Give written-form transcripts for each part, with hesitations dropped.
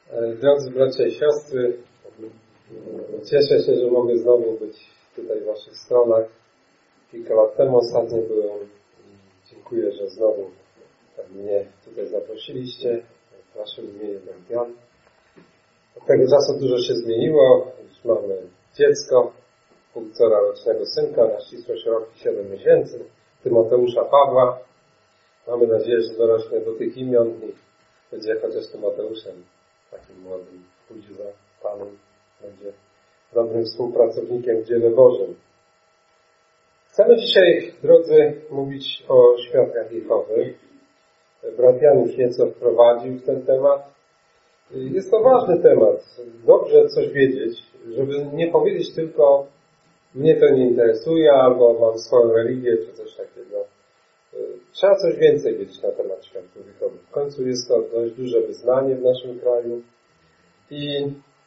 Drodzy bracia i siostry, cieszę się, że mogę znowu być tutaj w waszych stronach. Kilka lat temu ostatnio byłem i dziękuję, że znowu mnie tutaj zaprosiliście. W waszym imieniu Jan. Od tego czasu dużo się zmieniło. Już mamy dziecko, 1,5-rocznego synka, na ścisłość rok i 7 miesięcy, Tymoteusza Pawła. Mamy nadzieję, że dorośnie do tych imion i będzie chociaż Tymoteuszem, takim młodym, pójdzie za Panem, będzie dobrym współpracownikiem w dziele Bożym. Chcemy dzisiaj, drodzy, mówić o świadkach Jehowy. Brat Jan już nieco wprowadził w ten temat. Jest to ważny temat. Dobrze coś wiedzieć, żeby nie powiedzieć tylko mnie to nie interesuje, albo mam swoją religię, czy coś takiego. Trzeba coś więcej wiedzieć na temat świadków Jehowy. W końcu jest to dość duże wyznanie w naszym kraju. I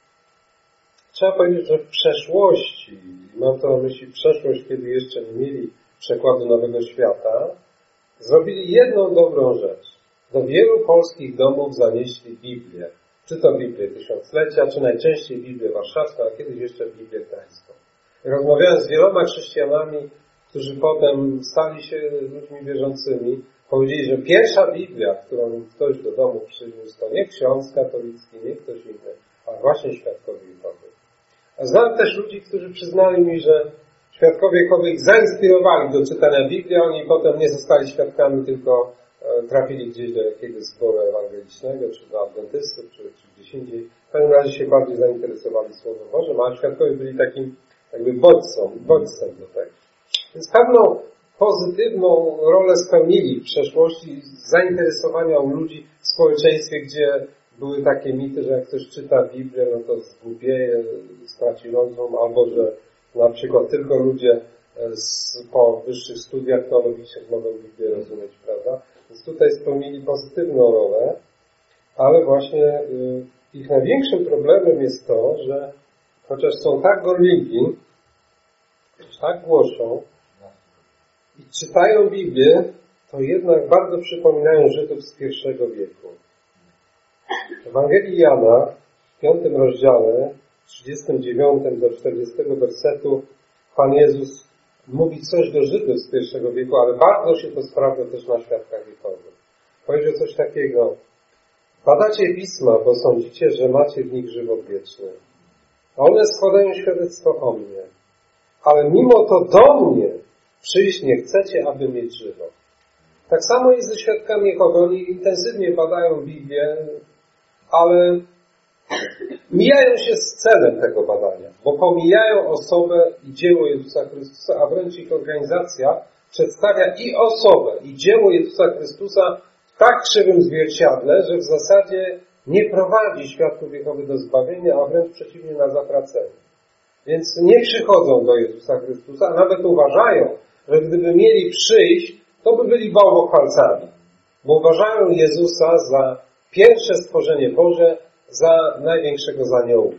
trzeba powiedzieć, że w przeszłości, mam to na myśli przeszłość, kiedy jeszcze nie mieli przekładu Nowego Świata, zrobili jedną dobrą rzecz. Do wielu polskich domów zanieśli Biblię. Czy to Biblię Tysiąclecia, czy najczęściej Biblię Warszawską, a kiedyś jeszcze Biblię Gdańską. Rozmawiałem z wieloma chrześcijanami, którzy potem stali się ludźmi wierzącymi, powiedzieli, że pierwsza Biblia, którą ktoś do domu przyniósł, to nie ksiądz katolicki, nie ktoś inny, a właśnie świadkowie Jehowy. A znam też ludzi, którzy przyznali mi, że świadkowie Jehowy ich zainspirowali do czytania Biblii, a oni potem nie zostali świadkami, tylko trafili gdzieś do jakiegoś zboru ewangelicznego, czy do adwentystów, czy gdzieś indziej. W każdym razie się bardziej zainteresowali Słowem Bożym, a świadkowie byli takim jakby bodźcem do tego. Więc pewną pozytywną rolę spełnili w przeszłości zainteresowania u ludzi w społeczeństwie, gdzie były takie mity, że jak ktoś czyta Biblię, no to zgłupieje, straci rozum, albo że na przykład tylko ludzie po wyższych studiach teologicznych mogą Biblię rozumieć, prawda? Więc tutaj spełnili pozytywną rolę, ale właśnie ich największym problemem jest to, że chociaż są tak gorliwi, tak głoszą i czytają Biblię, to jednak bardzo przypominają Żydów z I wieku. W Ewangelii Jana, w 5 rozdziale, 39 do 40 wersetu, Pan Jezus mówi coś do Żydów z I wieku, ale bardzo się to sprawdza też na świadkach Jehowy. Powiedział coś takiego: badacie Pisma, bo sądzicie, że macie w nich żywot wieczny. A one składają świadectwo o mnie. Ale mimo to do mnie przyjść nie chcecie, aby mieć żywot. Tak samo jest ze świadkami Jehowy. Oni intensywnie badają Biblię, ale mijają się z celem tego badania, bo pomijają osobę i dzieło Jezusa Chrystusa, a wręcz ich organizacja przedstawia i osobę, i dzieło Jezusa Chrystusa w tak krzywym zwierciadle, że w zasadzie nie prowadzi świadków Jehowy do zbawienia, a wręcz przeciwnie, na zatracenie. Więc nie przychodzą do Jezusa Chrystusa, a nawet uważają, że gdyby mieli przyjść, to by byli bałwochwalcami, bo uważają Jezusa za pierwsze stworzenie Boże, za największego z aniołów.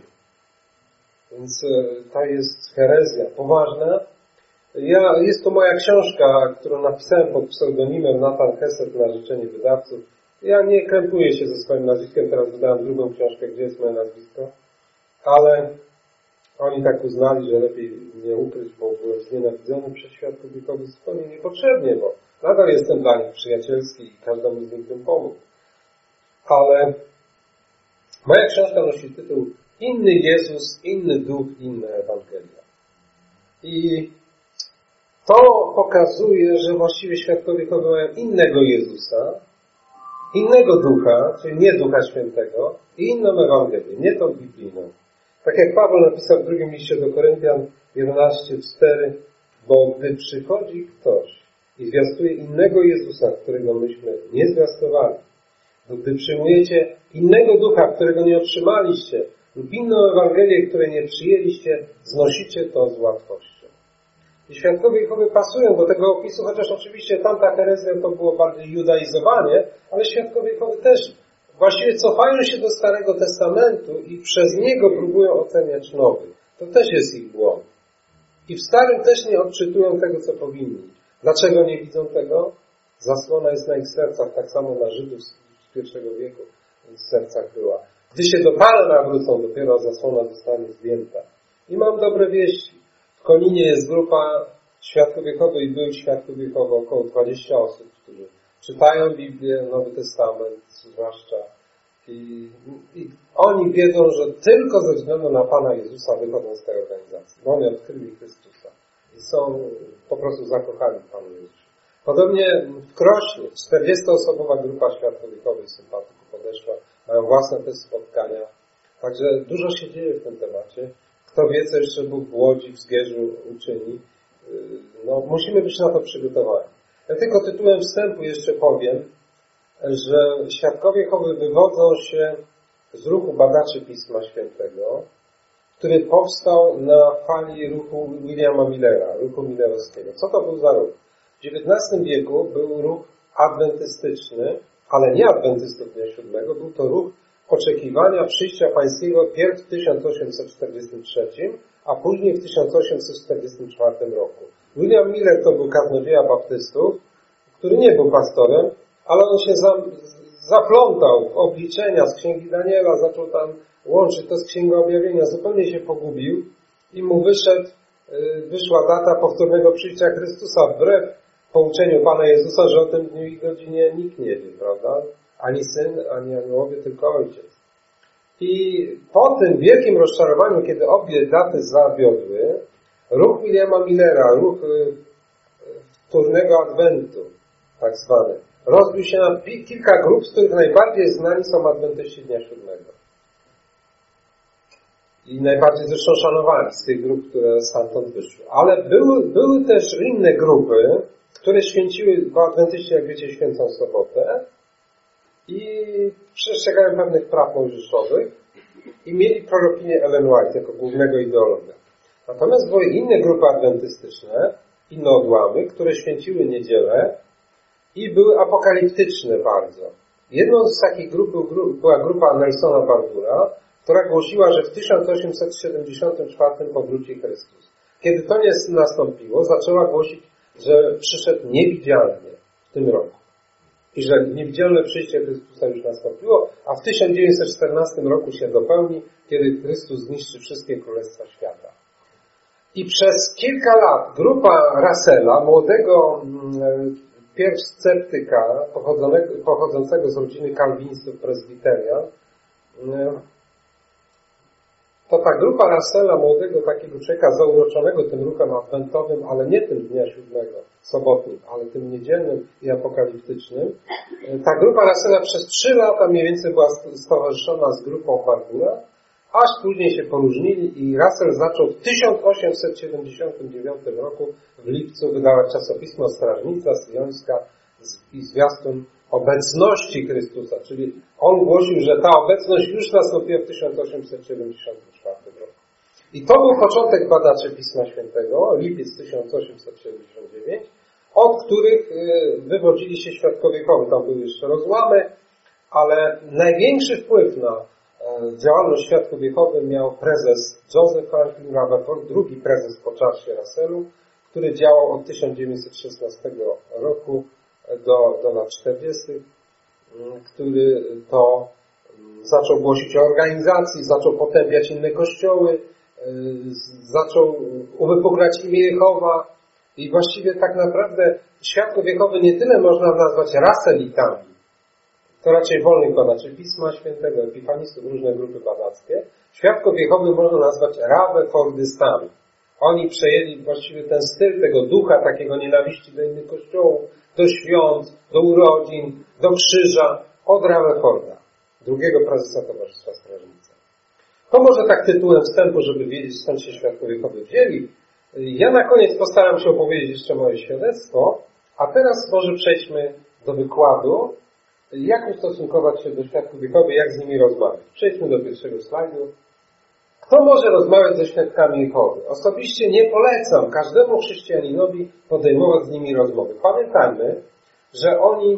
Więc to jest herezja poważna. Jest to moja książka, którą napisałem pod pseudonimem Nathan Hesed na życzenie wydawców. Ja nie krępuję się ze swoim nazwiskiem, teraz wydałem drugą książkę, gdzie jest moje nazwisko, ale oni tak uznali, że lepiej mnie ukryć, bo byłem znienawidzony przez świadków Jehowy zupełnie niepotrzebnie, bo nadal jestem dla nich przyjacielski i każdemu z nich bym pomógł. Ale moja książka nosi tytuł Inny Jezus, inny Duch, inna Ewangelia. I to pokazuje, że właściwie świadkowie Jehowy mają innego Jezusa, innego Ducha, czyli nie Ducha Świętego, i inną Ewangelię, nie tą biblijną. Tak jak Paweł napisał w drugim liście do Koryntian 11:4, bo gdy przychodzi ktoś i zwiastuje innego Jezusa, którego myśmy nie zwiastowali, to gdy przyjmujecie innego ducha, którego nie otrzymaliście, lub inną Ewangelię, której nie przyjęliście, znosicie to z łatwością. I świadkowie Jehowy pasują do tego opisu, chociaż oczywiście tamta herezja to było bardziej judaizowanie, ale świadkowie Jehowy też właściwie cofają się do Starego Testamentu i przez niego próbują oceniać Nowy. To też jest ich błąd. I w Starym też nie odczytują tego, co powinni. Dlaczego nie widzą tego? Zasłona jest na ich sercach, tak samo na Żydów z I wieku w sercach była. Gdy się do Pana nawrócą, dopiero zasłona zostanie zdjęta. I mam dobre wieści. W Koninie jest grupa świadków Jehowy i byłych świadków Jehowy, około 20 osób, którzy czytają Biblię, Nowy Testament zwłaszcza. I oni wiedzą, że tylko ze względu na Pana Jezusa wychodzą z tej organizacji. Bo oni odkryli Chrystusa i są po prostu zakochani w Panu Jezusie. Podobnie w Krośnie 40-osobowa grupa świadków Jehowy i sympatyków podeszła, mają własne też spotkania. Także dużo się dzieje w tym temacie. Kto wie, co jeszcze Bóg w Łodzi, w Zgierzu uczyni. Musimy być na to przygotowani. Ja tylko tytułem wstępu jeszcze powiem, że świadkowie Jehowy wywodzą się z ruchu badaczy Pisma Świętego, który powstał na fali ruchu Williama Millera, ruchu millerowskiego. Co to był za ruch? W XIX wieku był ruch adwentystyczny, ale nie adwentystów dnia siódmego, był to ruch oczekiwania przyjścia pańskiego pierw w 1843, a później w 1844 roku. William Miller to był kaznodzieja baptystów, który nie był pastorem, ale on się zaplątał w obliczenia z Księgi Daniela, zaczął tam łączyć to z Księgą Objawienia, zupełnie się pogubił i mu wyszła data powtórnego przyjścia Chrystusa wbrew pouczeniu Pana Jezusa, że o tym dniu i godzinie nikt nie wie, prawda? Ani Syn, ani aniołowie, tylko Ojciec. I po tym wielkim rozczarowaniu, kiedy obie daty zawiodły, ruch Williama Millera, ruch wtórnego Adwentu, tak zwany, rozbił się na kilka grup, z których najbardziej znani są adwentyści dnia siódmego. I najbardziej zresztą szanowani z tych grup, które stamtąd wyszły. Ale były też inne grupy, które święciły, bo adwentyści, jak wiecie, święcą sobotę i przestrzegają pewnych praw mojżeszowych i mieli prorokinię Ellen White jako głównego ideologa. Natomiast były inne grupy adwentystyczne, inne odłamy, które święciły niedzielę i były apokaliptyczne bardzo. Jedną z takich grup była grupa Nelsona Bardura, która głosiła, że w 1874 powróci Chrystus. Kiedy to nie nastąpiło, zaczęła głosić, że przyszedł niewidzialnie w tym roku. I że niewidzialne przyjście Chrystusa już nastąpiło, a w 1914 roku się dopełni, kiedy Chrystus zniszczy wszystkie królestwa świata. I przez kilka lat grupa Russella, młodego pierw sceptyka pochodzącego z rodziny kalwinistów prezbiterian, to ta grupa Russella, młodego takiego człowieka zauroczonego tym ruchem adwentowym, ale nie tym dnia siódmego, sobotnim, ale tym niedzielnym i apokaliptycznym. Ta grupa Russella przez 3 lata mniej więcej była stowarzyszona z grupą Bardura, aż później się poróżnili i Russell zaczął w 1879 roku w lipcu wydawać czasopismo Strażnica Syjońska i zwiastun obecności Chrystusa, czyli on głosił, że ta obecność już nastąpiła w 1874 roku. I to był początek badaczy Pisma Świętego, lipiec 1879, od których wywodzili się świadkowie Jehowy. Tam były jeszcze rozłamy, ale największy wpływ na działalność świadków Jehowy miał prezes Joseph Franklin Rutherford, drugi prezes po Charlesie Russellu, który działał od 1916 roku do lat 40., który to zaczął głosić o organizacji, zaczął potępiać inne kościoły, zaczął uwypuklać imię Jehowa i właściwie tak naprawdę świadków Jehowy nie tyle można nazwać raselitami, to raczej wolnych badaczy Pisma Świętego, epifanistów, różne grupy badackie. Świadków Jehowy można nazwać rutherfordystami. Oni przejęli właściwie ten styl tego ducha, takiego nienawiści do innych kościołów, do świąt, do urodzin, do krzyża, od Rutherforda, drugiego prezesa Towarzystwa Strażnicy. To może tak tytułem wstępu, żeby wiedzieć, skąd się świadkowie Jehowy wzięli. Ja na koniec postaram się opowiedzieć jeszcze moje świadectwo, a teraz może przejdźmy do wykładu, jak ustosunkować się do świadków Jehowy, jak z nimi rozmawiać. Przejdźmy do pierwszego slajdu. Kto może rozmawiać ze świadkami Jehowy? Osobiście nie polecam każdemu chrześcijaninowi podejmować z nimi rozmowy. Pamiętajmy, że oni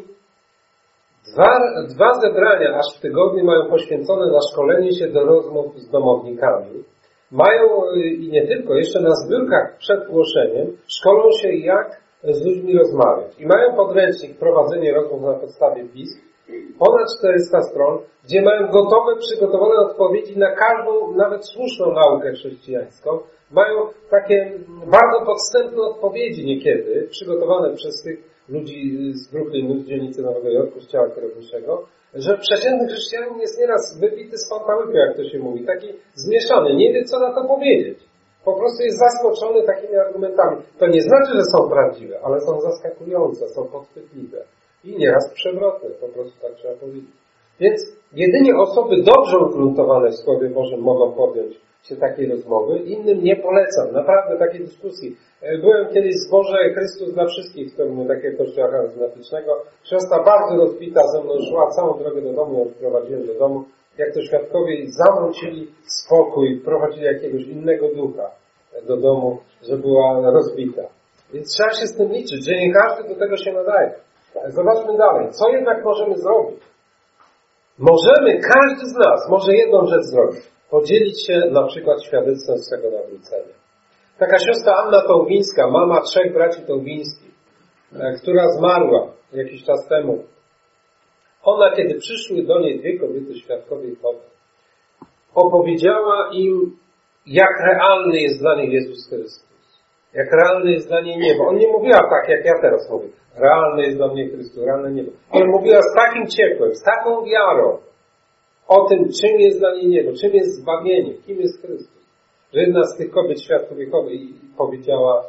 dwa zebrania aż w tygodniu mają poświęcone na szkolenie się do rozmów z domownikami. Mają i nie tylko, jeszcze na zbiórkach przed głoszeniem szkolą się, jak z ludźmi rozmawiać. I mają podręcznik prowadzenie rozmów na podstawie pism, Ponad 400 stron, gdzie mają gotowe, przygotowane odpowiedzi na każdą, nawet słuszną naukę chrześcijańską. Mają takie bardzo podstępne odpowiedzi niekiedy, przygotowane przez tych ludzi z Brooklynu, z dzielnicy Nowego Jorku, z ciała kierowniczego, że przeciętny chrześcijanin jest nieraz wybity z pantałyku, jak to się mówi, taki zmieszany, nie wie co na to powiedzieć. Po prostu jest zaskoczony takimi argumentami. To nie znaczy, że są prawdziwe, ale są zaskakujące, są podchwytliwe i nieraz przewrotne, po prostu tak trzeba powiedzieć. Więc jedynie osoby dobrze ugruntowane w Słowie Bożym mogą podjąć się takiej rozmowy. Innym nie polecam, naprawdę takiej dyskusji. Byłem kiedyś w zborze Chrystus dla wszystkich, w którym takiego kościoła charyzmatycznego. Siostra bardzo rozbita ze mną szła całą drogę do domu, ją wprowadziłem do domu. Jak to świadkowie zawrócili spokój, prowadzili jakiegoś innego ducha do domu, że była rozbita. Więc trzeba się z tym liczyć, że nie każdy do tego się nadaje. Zobaczmy dalej. Co jednak możemy zrobić? Możemy, każdy z nas może jedną rzecz zrobić. Podzielić się na przykład świadectwem swego nawrócenia. Taka siostra Anna Tołwińska, mama 3 braci Tołwińskich, która zmarła jakiś czas temu. Ona, kiedy przyszły do niej 2 kobiety świadkowie Jehowy, opowiedziała im, jak realny jest dla nich Jezus Chrystus. Jak realny jest dla niej niebo. On nie mówiła tak, jak ja teraz mówię. Realny jest dla mnie Chrystus, realne niebo. Ale mówiła z takim ciepłem, z taką wiarą o tym, czym jest dla niej niebo, czym jest zbawienie, kim jest Chrystus. Że jedna z tych kobiet świadków Jehowy powiedziała,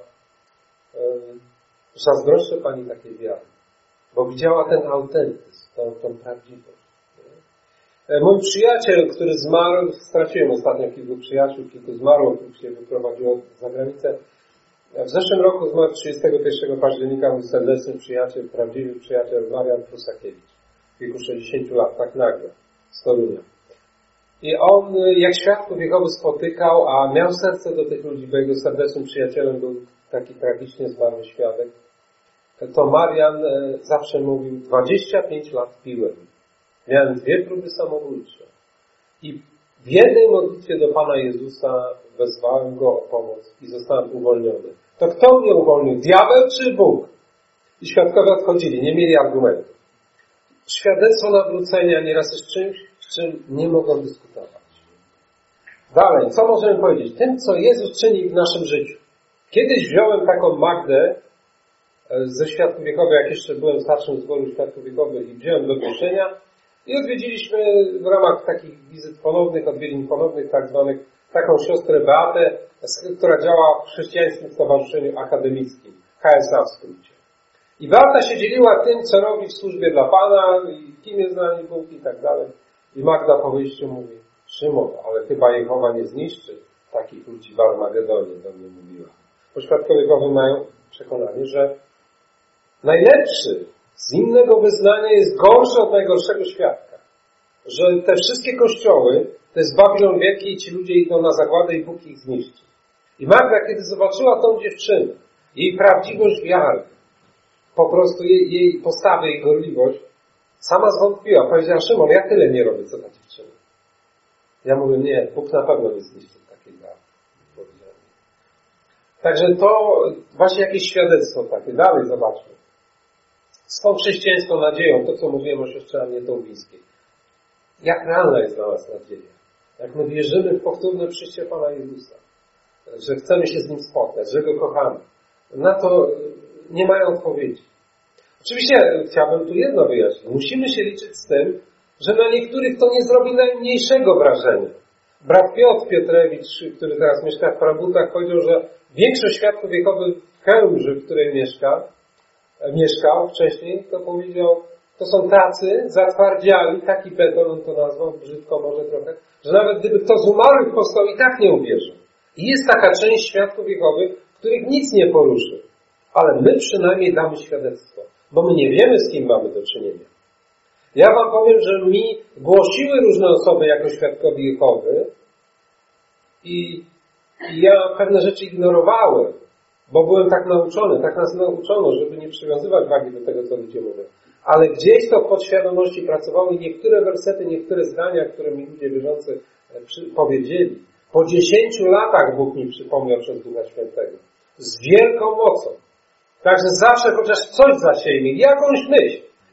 zazdroszczę Pani takiej wiary, bo widziała ten autentyzm, tą prawdziwość. Mój przyjaciel, który zmarł, straciłem ostatnio kilku przyjaciół, kilku zmarło, kilku się wyprowadziło za granicę. W zeszłym roku zmarł 31 października mój serdeczny przyjaciel, prawdziwy przyjaciel Marian Prusakiewicz. W wieku 60 lat, tak nagle, z Torunia. I on, jak świadków Jehowy spotykał, a miał serce do tych ludzi, bo jego serdecznym przyjacielem był taki tragicznie zmarły świadek, to Marian zawsze mówił, 25 lat piłem. Miałem 2 próby samobójcze. I w jednej modlitwie do Pana Jezusa wezwałem Go o pomoc i zostałem uwolniony. To kto mnie uwolnił? Diabeł czy Bóg? I świadkowie odchodzili, nie mieli argumentów. Świadectwo nawrócenia nieraz jest czymś, z czym nie mogą dyskutować. Dalej, co możemy powiedzieć? Tym, co Jezus czyni w naszym życiu. Kiedyś wziąłem taką Magdę ze Świadków Jehowy, jak jeszcze byłem starszym zboru Świadków Jehowy i wziąłem do głoszenia i odwiedziliśmy w ramach takich wizyt ponownych, odwiedzin ponownych, tak zwanych, taką siostrę Beatę, która działa w Chrześcijańskim Stowarzyszeniu Akademickim, HSA w skrócie. I Beata się dzieliła tym, co robi w służbie dla Pana, i kim jest dla niej Bóg i tak dalej. I Magda po wyjściu mówi, Szymon, ale chyba Jehowa nie zniszczy takich ludzi w Armagedonie, do mnie mówiła. Bo Świadkowie Jehowy mają przekonanie, że najlepszy z innego wyznania jest gorszy od najgorszego świadka. Że te wszystkie kościoły, to jest Babilon Wielki i ci ludzie idą na zagładę i Bóg ich zniszczy. I Magda, kiedy zobaczyła tą dziewczynę, jej prawdziwość wiary, po prostu jej postawę, jej gorliwość, sama zwątpiła. Powiedziała, Szymon, ja tyle nie robię, co ta dziewczyna. Ja mówię, nie, Bóg na pewno nie zniszczy takiej wiary. Także to właśnie jakieś świadectwo takie. Dalej zobaczmy. Z tą chrześcijańską nadzieją, to co mówiłem o siostrze Annie Tołwińskiej. Jak realna jest dla nas nadzieja? Jak my wierzymy w powtórne przyjście Pana Jezusa, że chcemy się z Nim spotkać, że Go kochamy. Na to nie mają odpowiedzi. Oczywiście chciałbym tu jedno wyjaśnić. Musimy się liczyć z tym, że na niektórych to nie zrobi najmniejszego wrażenia. Brat Piotr Piotrewicz, który teraz mieszka w Prabutach, powiedział, że większość świadków Jehowy w Chełmży, w której mieszkał wcześniej, to powiedział, to są tacy zatwardziali, taki beton, on to nazwał, brzydko może trochę, że nawet gdyby kto z umarłych powstał, i tak nie uwierzył. I jest taka część świadków Jehowy, których nic nie poruszy. Ale my przynajmniej damy świadectwo, bo my nie wiemy, z kim mamy do czynienia. Ja wam powiem, że mi głosiły różne osoby jako świadkowie Jehowy i ja pewne rzeczy ignorowałem, bo byłem tak nauczony, tak nas nauczono, żeby nie przywiązywać wagi do tego, co ludzie mówią. Ale gdzieś to w podświadomości pracowało i niektóre wersety, niektóre zdania, które mi ludzie wierzący powiedzieli. Po 10 latach Bóg mi przypomniał przez Ducha Świętego. Z wielką mocą. Także zawsze chociaż coś zasiejmy, jakąś myśl,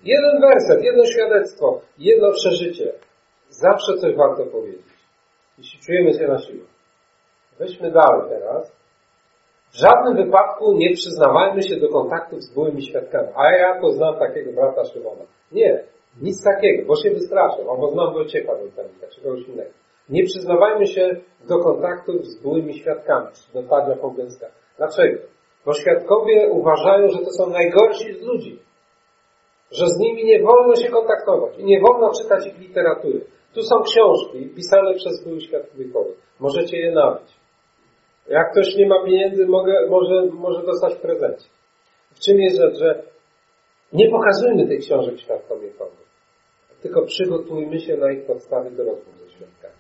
Jeden werset, jedno świadectwo, jedno przeżycie. Zawsze coś warto powiedzieć. Jeśli czujemy się na siłę. Weźmy dalej teraz. W żadnym wypadku nie przyznawajmy się do kontaktów z byłymi świadkami. A ja to znam takiego brata Szymona. Nie, nic takiego, bo się wystraszę, albo znam Wojciecha Wolternika, czy kogoś innego. Nie przyznawajmy się do kontaktów z byłymi świadkami, czy do Tadzia Pogęska. Dlaczego? Bo świadkowie uważają, że to są najgorsi z ludzi. Że z nimi nie wolno się kontaktować i nie wolno czytać ich literatury. Tu są książki pisane przez byłych świadków Jehowy. Możecie je nabyć. Jak ktoś nie ma pieniędzy, może dostać w prezencie. W czym jest rzecz, że nie pokazujmy tych książek świadkom Jehowy, tylko przygotujmy się na ich podstawie do rozmów ze świadkami.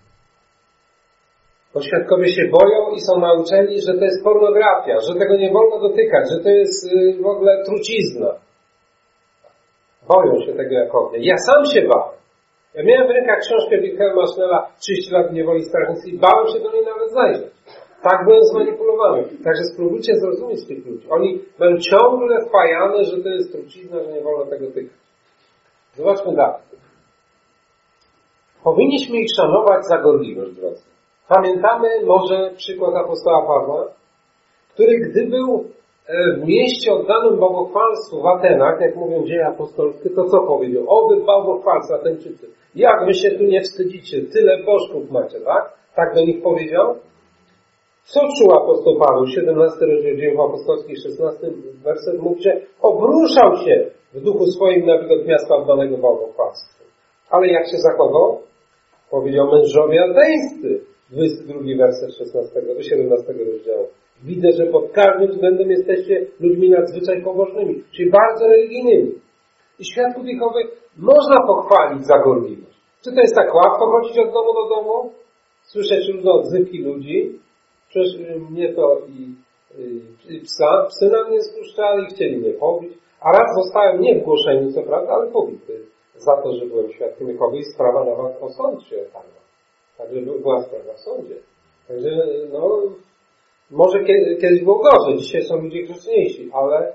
Bo świadkowie się boją i są nauczeni, że to jest pornografia, że tego nie wolno dotykać, że to jest w ogóle trucizna. Boją się tego jak ognia. Ja sam się bałem. Ja miałem w rękach książkę Wilhelma Schnella 30 lat niewoli strasznicy i bałem się do niej nawet zajrzeć. Tak byłem zmanipulowany. Także spróbujcie zrozumieć tych ludzi. Oni będą ciągle wpajane, że to jest trucizna, że nie wolno tego tykać. Zobaczmy dalej. Powinniśmy ich szanować za gorliwość, drodzy. Pamiętamy może przykład apostoła Pawła, który gdy był w mieście oddanym bałwochwalstwu w Atenach, jak mówią dzieje apostolskie, to co powiedział? O wy bałwochwalcy Ateńczycy, jak wy się tu nie wstydzicie, tyle bożków macie, tak? Tak do nich powiedział. Co czuł apostoł Paweł? 17 rozdział Dziejów Apostolskich, 16 werset mówi, że obruszał się w duchu swoim na widok miasta oddanego bałwochwalstwu. Ale jak się zachował? Powiedział mężowie ateńscy. 22 werset 16 do 17 rozdziału. Widzę, że pod każdym względem jesteście ludźmi nadzwyczaj pobożnymi, czyli bardzo religijnymi. I świadków Jehowy można pochwalić za gorliwość. Czy to jest tak łatwo chodzić od domu do domu? Słyszeć różne odzywki ludzi? Przecież mnie to i psy na mnie spuszczali, chcieli mnie pobić. A raz zostałem nie w głoszeniu, co prawda, ale pobity za to, że byłem świadkiem Jehowy i sprawa nawet po sąd się tarła. Także była sprawa w sądzie. Także może kiedyś było gorzej, dzisiaj są ludzie grzeczniejsi, ale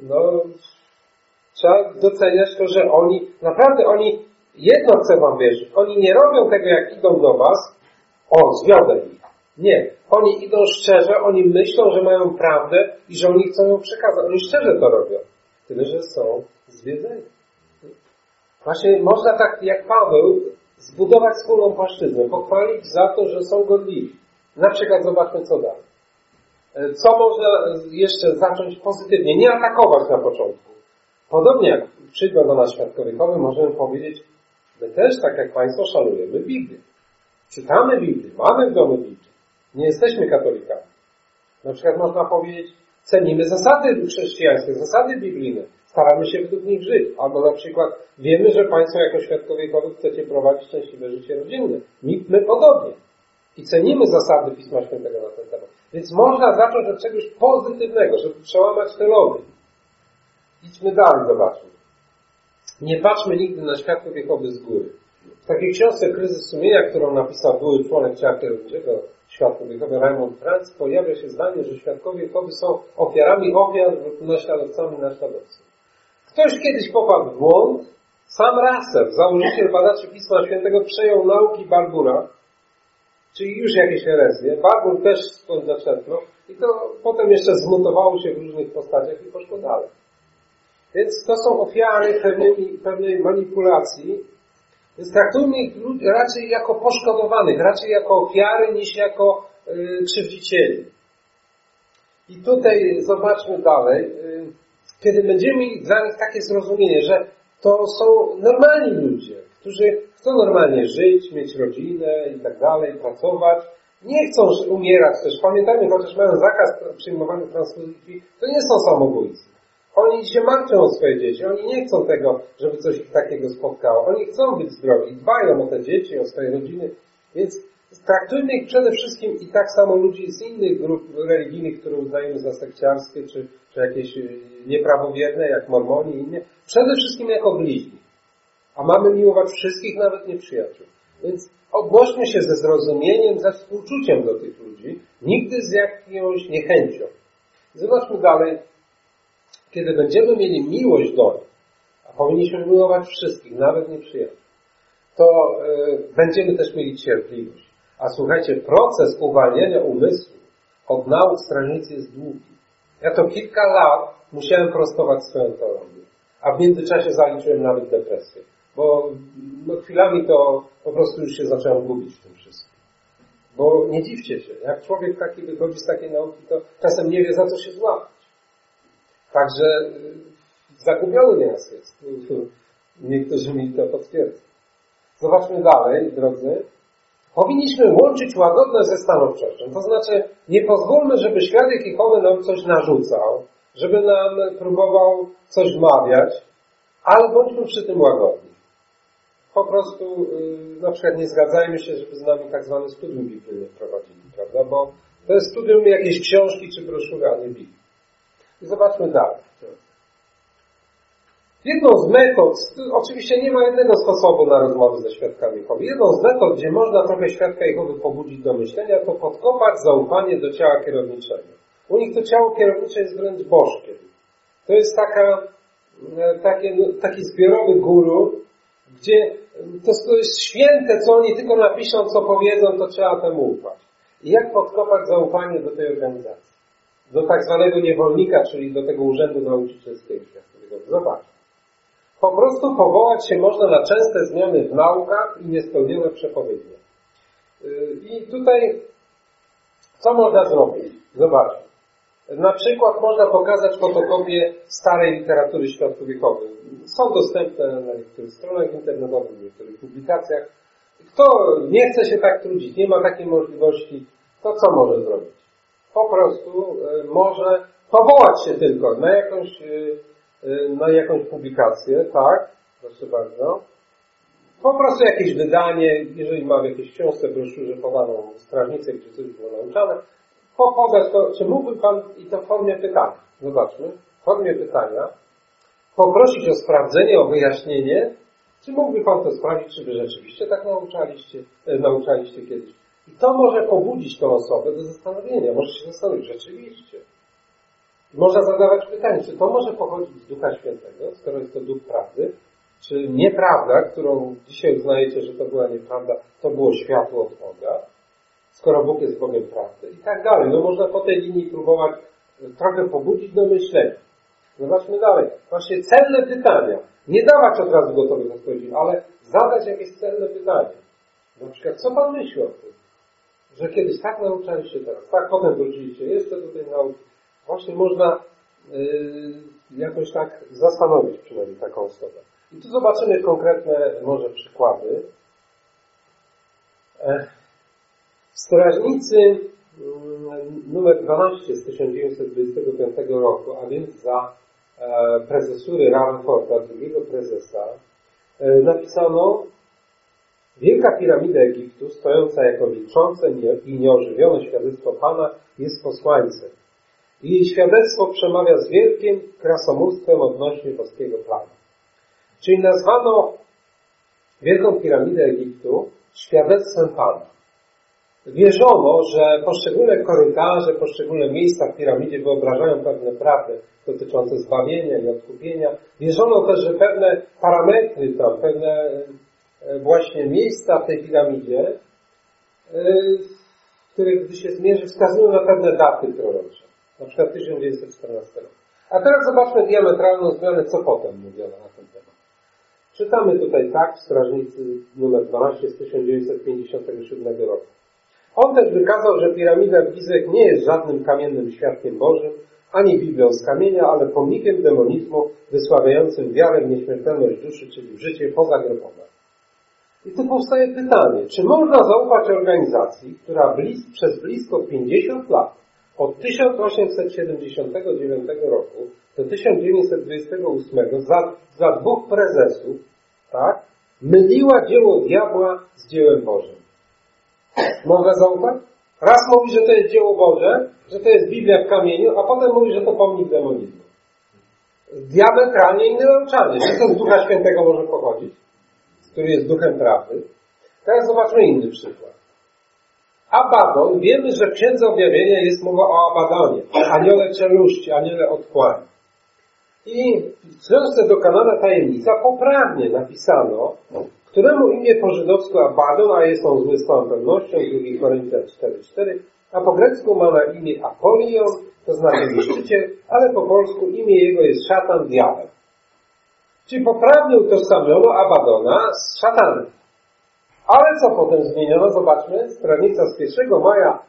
trzeba doceniać to, że oni jedno chcę wam wierzyć, oni nie robią tego, jak idą do was, zwiodę ich. Nie. Oni idą szczerze, oni myślą, że mają prawdę i że oni chcą ją przekazać. Oni szczerze to robią. Tyle, że są zwiedzeni. Właśnie można tak jak Paweł zbudować wspólną płaszczyznę, pochwalić za to, że są godliwi. Na przykład zobaczmy co dalej. Co można jeszcze zacząć pozytywnie, nie atakować na początku. Podobnie jak przyjdą do nas świadkowie Jehowy, możemy powiedzieć, my też, tak jak Państwo, szanujemy Biblię. Czytamy Biblię, mamy w domu Biblię. Nie jesteśmy katolikami. Na przykład można powiedzieć, cenimy zasady chrześcijańskie, zasady biblijne. Staramy się według nich żyć. Albo na przykład wiemy, że Państwo jako świadkowie Jehowy chcecie prowadzić szczęśliwe życie rodzinne. My podobnie. I cenimy zasady Pisma Świętego na ten temat. Więc można zacząć od czegoś pozytywnego, żeby przełamać te lody. Idźmy dalej, zobaczmy. Nie patrzmy nigdy na świadków Jehowy z góry. W takiej książce Kryzys sumienia, którą napisał były członek Ciała Kierowniczego świadków Jehowy Raymond Franz, pojawia się zdanie, że świadkowie Jehowy są ofiarami ofiar lub naśladowcami naśladowców. Ktoś kiedyś popadł w błąd, sam Russell, założyciel badaczy Pisma Świętego, przejął nauki Barbura, czyli już jakieś herezje. Barbur też skąd zaczerpnął i to potem jeszcze zmutowało się w różnych postaciach i poszło dalej. Więc to są ofiary pewnej manipulacji. Więc traktujmy ich raczej jako poszkodowanych, raczej jako ofiary niż jako krzywdzicieli. I tutaj zobaczmy dalej, kiedy będziemy mieli dla nich takie zrozumienie, że to są normalni ludzie, którzy chcą normalnie żyć, mieć rodzinę i tak dalej, pracować, nie chcą umierać też. Pamiętajmy, chociaż mają zakaz przyjmowania transfuzji, to nie są samobójcy. Oni się martwią o swoje dzieci, oni nie chcą tego, żeby coś ich takiego spotkało. Oni chcą być zdrowi, dbają o te dzieci, o swoje rodziny, więc traktujmy ich przede wszystkim i tak samo ludzi z innych grup religijnych, które uznajemy za sekciarskie, czy jakieś nieprawowierne, jak mormoni i inne, przede wszystkim jako bliźni. A mamy miłować wszystkich, nawet nieprzyjaciół. Więc odnośmy się ze zrozumieniem, ze współczuciem do tych ludzi, nigdy z jakąś niechęcią. Zobaczmy dalej. Kiedy będziemy mieli miłość do nich, a powinniśmy miłować wszystkich, nawet nieprzyjaciół, to będziemy też mieli cierpliwość. A słuchajcie, proces uwalniania umysłu od nauk strażnicy jest długi. Ja to kilka lat musiałem prostować swoją teologię, a w międzyczasie zaliczyłem nawet depresję, bo chwilami to po prostu już się zacząłem gubić w tym wszystkim. Bo nie dziwcie się, jak człowiek taki wychodzi z takiej nauki, to czasem nie wie, za co się złapać. Także zagubiony nieraz jest. Niektórzy mi to potwierdzą. Zobaczmy dalej, drodzy. Powinniśmy łączyć łagodność ze stanowczością. To znaczy, nie pozwólmy, żeby świadek Jehowy nam coś narzucał, żeby nam próbował coś wmawiać, ale bądźmy przy tym łagodni. Po prostu na przykład nie zgadzajmy się, żeby z nami tak zwane studium biblijne prowadzili, prawda? Bo to jest studium jakiejś książki czy broszury, a nie Biblii. I zobaczmy dalej. Jedną z metod, oczywiście nie ma jednego sposobu na rozmowy ze świadkami Jehowy. Jedną z metod, gdzie można trochę świadka Jehowy pobudzić do myślenia, to podkopać zaufanie do ciała kierowniczego. U nich to ciało kierownicze jest wręcz bożkiem. To jest taki zbiorowy guru, gdzie to jest święte, co oni tylko napiszą, co powiedzą, to trzeba temu ufać. I jak podkopać zaufanie do tej organizacji? Do tak zwanego niewolnika, czyli do tego urzędu nauczycielskiego światowego. Zobacz. Po prostu powołać się można na częste zmiany w naukach i niespełnione przepowiednie. I tutaj co można zrobić? Zobaczmy. Na przykład można pokazać fotokopię starej literatury świadków Jehowy. Są dostępne na niektórych stronach internetowych, w niektórych publikacjach. Kto nie chce się tak trudzić, nie ma takiej możliwości, to co może zrobić? Po prostu może powołać się tylko na jakąś publikację, tak? Proszę bardzo. Po prostu jakieś wydanie, jeżeli ma w jakiejś książce, broszurze podaną strażnicę, gdzie coś było nauczane, podać to, czy mógłby Pan, i to w formie pytania, zobaczmy, w formie pytania, poprosić o sprawdzenie, o wyjaśnienie, czy mógłby Pan to sprawdzić, czy Wy rzeczywiście tak nauczaliście kiedyś. I to może pobudzić tą osobę do zastanowienia, może się zastanowić, rzeczywiście. Można zadawać pytanie, czy to może pochodzić z Ducha Świętego, skoro jest to Duch Prawdy, czy nieprawda, którą dzisiaj uznajecie, że to była nieprawda, to było światło od Boga, skoro Bóg jest Bogiem prawdy i tak dalej. No można po tej linii próbować trochę pobudzić do myślenia. Zobaczmy dalej. Właśnie cenne pytania. Nie dawać od razu gotowych odpowiedzi, ale zadać jakieś cenne pytanie. Na przykład, co Pan myśli o tym? Że kiedyś tak nauczaliście teraz, tak potem wróciliście jeszcze do tej nauki. Właśnie można jakoś tak zastanowić przynajmniej taką osobę. I tu zobaczymy konkretne może przykłady. Strażnicy numer 12 z 1925 roku, a więc za prezesury Rutherforda, drugiego prezesa, napisano: Wielka piramida Egiptu, stojąca jako milczące i nieożywione świadectwo Pana, jest posłańcem. I jej świadectwo przemawia z wielkim krasomóstwem odnośnie boskiego planu. Czyli nazwano Wielką piramidę Egiptu świadectwem Pana. Wierzono, że poszczególne korytarze, poszczególne miejsca w piramidzie wyobrażają pewne prawdy dotyczące zbawienia i odkupienia. Wierzono też, że pewne parametry tam, pewne właśnie miejsca w tej piramidzie, które gdy się zmierzy, wskazują na pewne daty prorocze. Na przykład 1914 rok. A teraz zobaczmy diametralną zmianę, co potem mówiono na ten temat. Czytamy tutaj tak w Strażnicy numer 12 z 1957 roku. On też wykazał, że piramida Gizek nie jest żadnym kamiennym świadkiem Bożym, ani Biblią z kamienia, ale pomnikiem demonizmu wysławiającym wiarę w nieśmiertelność duszy, czyli w życie pozagrobowe. I tu powstaje pytanie, czy można zaufać organizacji, która przez blisko 50 lat, od 1879 roku do 1928 za dwóch prezesów, tak, myliła dzieło diabła z dziełem Bożym. Można zaufać? Raz mówi, że to jest dzieło Boże, że to jest Biblia w kamieniu, a potem mówi, że to pomnik demonizmu. Diametralnie inne nauczanie. Czy to z Ducha Świętego może pochodzić, który jest Duchem Prawdy? Teraz zobaczmy inny przykład. Abaddon. Wiemy, że w Księdze Objawienia jest mowa o Abaddonie, aniele czeluści, aniele otchłani. I w książce Dokonana tajemnica poprawnie napisano, któremu imię po żydowsku Abaddon, a jest on zły z całą pewnością, 2 Koryntian 4:4, a po grecku ma na imię Apolion, to znaczy niszczyciel, ale po polsku imię jego jest szatan, diabeł. Czyli poprawnie utożsamiono Abaddona z szatanem. Ale co potem zmieniono? Zobaczmy, stranica z 1 maja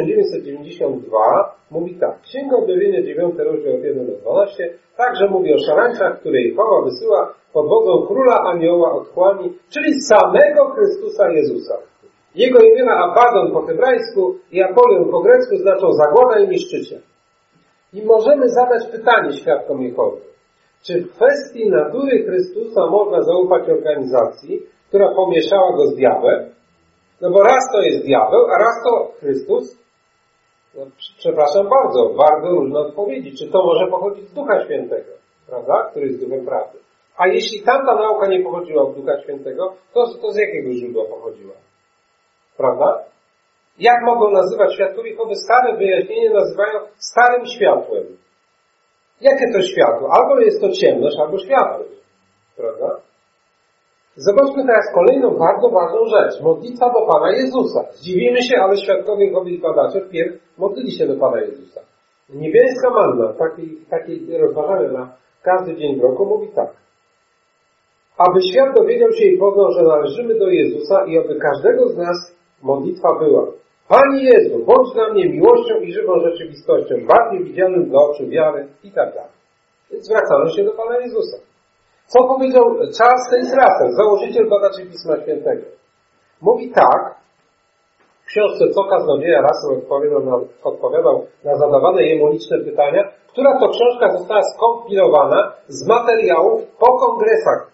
1992 mówi tak. Księga Objawienia 9, rozdział od 1 do 12, także mówi o szarańczach, które Jehowa wysyła pod wodzą króla anioła otchłani, czyli samego Chrystusa Jezusa. Jego imiona Abaddon po hebrajsku i Apolion po grecku znaczą zagłada i niszczyciel. I możemy zadać pytanie świadkom Jehowy. Czy w kwestii natury Chrystusa można zaufać organizacji, która pomieszała go z diabłem? No bo raz to jest diabeł, a raz to Chrystus. No, przepraszam bardzo różne odpowiedzi. Czy to może pochodzić z Ducha Świętego, prawda? Który jest Duchem Prawdy. A jeśli tamta nauka nie pochodziła od Ducha Świętego, to z jakiego źródła pochodziła? Prawda? Jak mogą nazywać świadkowie Jehowy stare wyjaśnienie nazywają starym światłem? Jakie to światło? Albo jest to ciemność, albo światłość. Prawda? Zobaczmy teraz kolejną bardzo ważną rzecz. Modlitwa do Pana Jezusa. Zdziwimy się, ale świadkowie Jehowy i badacze wpierw modlili się do Pana Jezusa. Niebiańska manna, takie rozważania na każdy dzień w roku, mówi tak. Aby świat dowiedział się i poznał, że należymy do Jezusa i aby każdego z nas modlitwa była. Panie Jezu, bądź dla mnie miłością i żywą rzeczywistością, bardziej widzianym do oczu wiary i tak dalej. Więc zwracamy się do Pana Jezusa. Co powiedział Charles Taze Russell, założyciel badaczy Pisma Świętego? Mówi tak, w książce Co kaznodzieja Russell odpowiadał na zadawane jemu liczne pytania, która to książka została skompilowana z materiałów po kongresach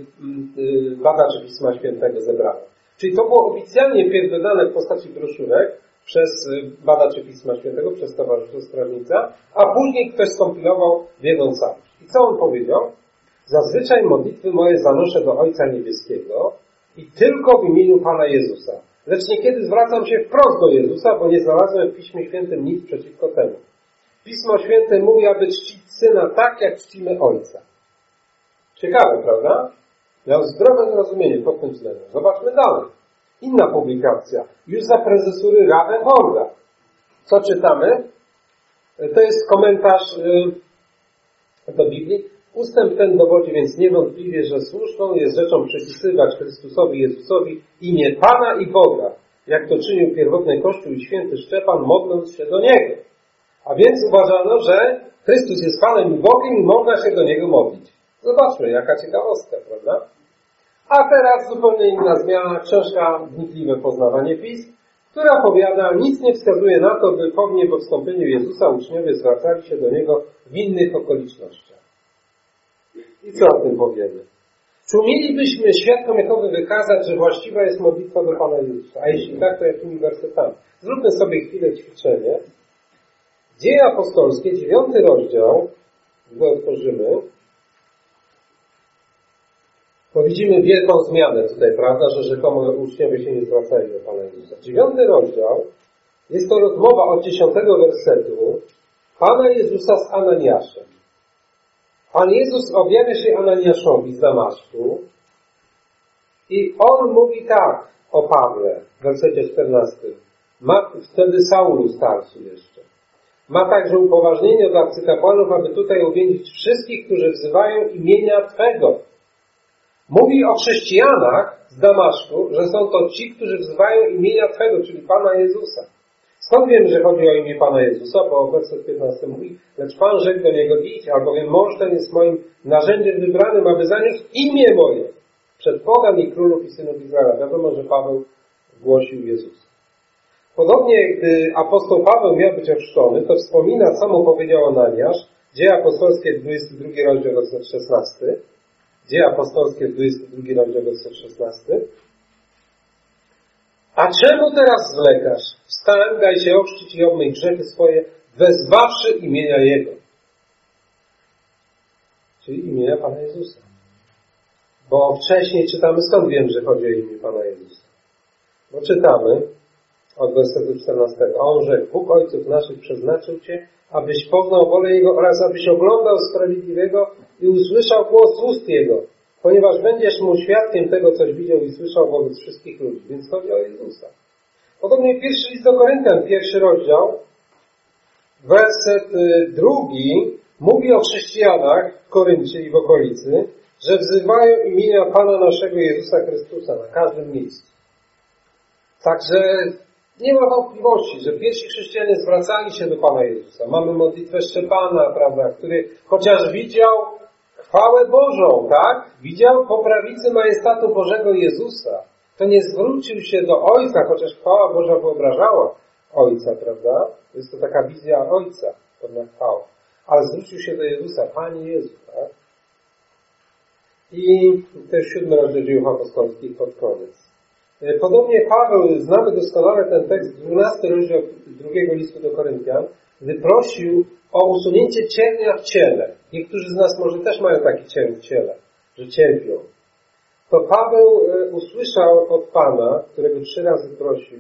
badaczy Pisma Świętego zebranych. Czyli to było oficjalnie pierw wydane w postaci broszurek przez badaczy Pisma Świętego, przez Towarzystwo Strażnica, a później ktoś skompilował w jedną całość. I co on powiedział? Zazwyczaj modlitwy moje zanoszę do Ojca Niebieskiego i tylko w imieniu Pana Jezusa. Lecz niekiedy zwracam się wprost do Jezusa, bo nie znalazłem w Piśmie Świętym nic przeciwko temu. Pismo Święte mówi, aby czcić Syna tak, jak czcimy Ojca. Ciekawe, prawda? Miał zdrowe zrozumienie pod tym względem. Zobaczmy dalej. Inna publikacja. Już za prezesury Ravenholda. Co czytamy? To jest komentarz do Biblii. Ustęp ten dowodzi więc niewątpliwie, że słuszną jest rzeczą przypisywać Chrystusowi Jezusowi imię Pana i Boga, jak to czynił pierwotny Kościół i święty Szczepan, modląc się do Niego. A więc uważano, że Chrystus jest Panem i Bogiem i można się do Niego modlić. Zobaczmy, jaka ciekawostka, prawda? A teraz zupełnie inna zmiana, książka Wnikliwe poznawanie Pism, która powiada, nic nie wskazuje na to, by po niebowstąpieniu Jezusa uczniowie zwracali się do Niego w innych okolicznościach. I co o tym powiemy? Czy umielibyśmy świadkom Jehowy wykazać, że właściwa jest modlitwa do Pana Jezusa? A jeśli tak, to jakimi wersetami? Zróbmy sobie chwilę ćwiczenie. Dzieje apostolskie, 9 rozdział, gdy otworzymy, to widzimy wielką zmianę tutaj, prawda, że rzekomo uczniowie się nie zwracali do Pana Jezusa. 9 rozdział, jest to rozmowa od 10 wersetu Pana Jezusa z Ananiaszem. Pan Jezus objawia się Ananiaszowi z Damaszku i on mówi tak o Pawle, w wersecie 14. Ma wtedy Saulu starszy jeszcze. Ma także upoważnienie od arcykapłanów, aby tutaj uwięzić wszystkich, którzy wzywają imienia Twego. Mówi o chrześcijanach z Damaszku, że są to ci, którzy wzywają imienia Twego, czyli Pana Jezusa. Skąd wiemy, że chodzi o imię Pana Jezusa? Bo werset 15 mówi, lecz Pan rzekł do niego, idź, albowiem mąż ten jest moim narzędziem wybranym, aby zaniósł imię moje przed pogan i królów i synów Izraela. Wiadomo, że Paweł głosił Jezusa. Podobnie, gdy apostoł Paweł miał być ochrzczony, to wspomina, co mu powiedział Ananiasz, Dzieje apostolskie, 22 rozdział, werset 16. Dzieje apostolskie, 22 rozdział, werset 16. A czemu teraz zwlekasz? Wstań, daj się ochrzcić i obmyj grzechy swoje, wezwawszy imienia Jego. Czyli imienia Pana Jezusa. Bo wcześniej czytamy, skąd wiem, że chodzi o imię Pana Jezusa. Bo czytamy, od wersetu 14. A on rzekł, Bóg ojców naszych przeznaczył Cię, abyś poznał wolę Jego oraz abyś oglądał Sprawiedliwego i usłyszał głos ust Jego, ponieważ będziesz Mu świadkiem tego, coś widział i słyszał wobec wszystkich ludzi. Więc chodzi o Jezusa. Podobnie pierwszy list do Koryntian, 1 rozdział, werset 2 mówi o chrześcijanach w Koryncie i w okolicy, że wzywają imienia Pana naszego Jezusa Chrystusa na każdym miejscu. Także nie ma wątpliwości, że pierwsi chrześcijanie zwracali się do Pana Jezusa. Mamy modlitwę Szczepana, prawda, który chociaż widział chwałę Bożą, tak? Widział po prawicy majestatu Bożego Jezusa. To nie zwrócił się do Ojca, chociaż chwała Boża wyobrażała Ojca, prawda? Jest to taka wizja Ojca, pewna chwała. Ale zwrócił się do Jezusa, Panie Jezu, tak? I też 7 rozdział Dziejów Apostolskich pod koniec. Podobnie Paweł, znamy doskonale ten tekst, 12 rozdział 2 listu do Koryntian, gdy prosił o usunięcie ciernia w ciele. Niektórzy z nas może też mają taki cień w ciele, że cierpią. To Paweł usłyszał od Pana, którego 3 razy prosił,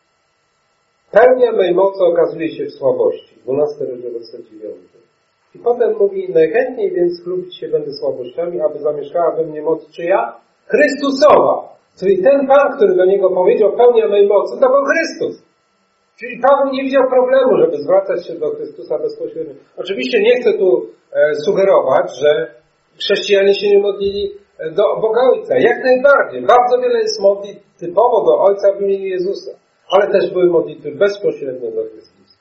pełnia mej mocy okazuje się w słabości. 12 rozdział, werset 9. I potem mówi, najchętniej więc chlubić się będę słabościami, aby zamieszkała we mnie moc czyja? Chrystusowa. Czyli ten Pan, który do niego powiedział, pełnia mej mocy, to był Chrystus. Czyli Paweł nie widział problemu, żeby zwracać się do Chrystusa bezpośrednio. Oczywiście nie chcę tu sugerować, że chrześcijanie się nie modlili do Boga Ojca. Jak najbardziej. Bardzo wiele jest modlitw typowo do Ojca w imieniu Jezusa. Ale też były modlitwy bezpośrednio do Chrystusa.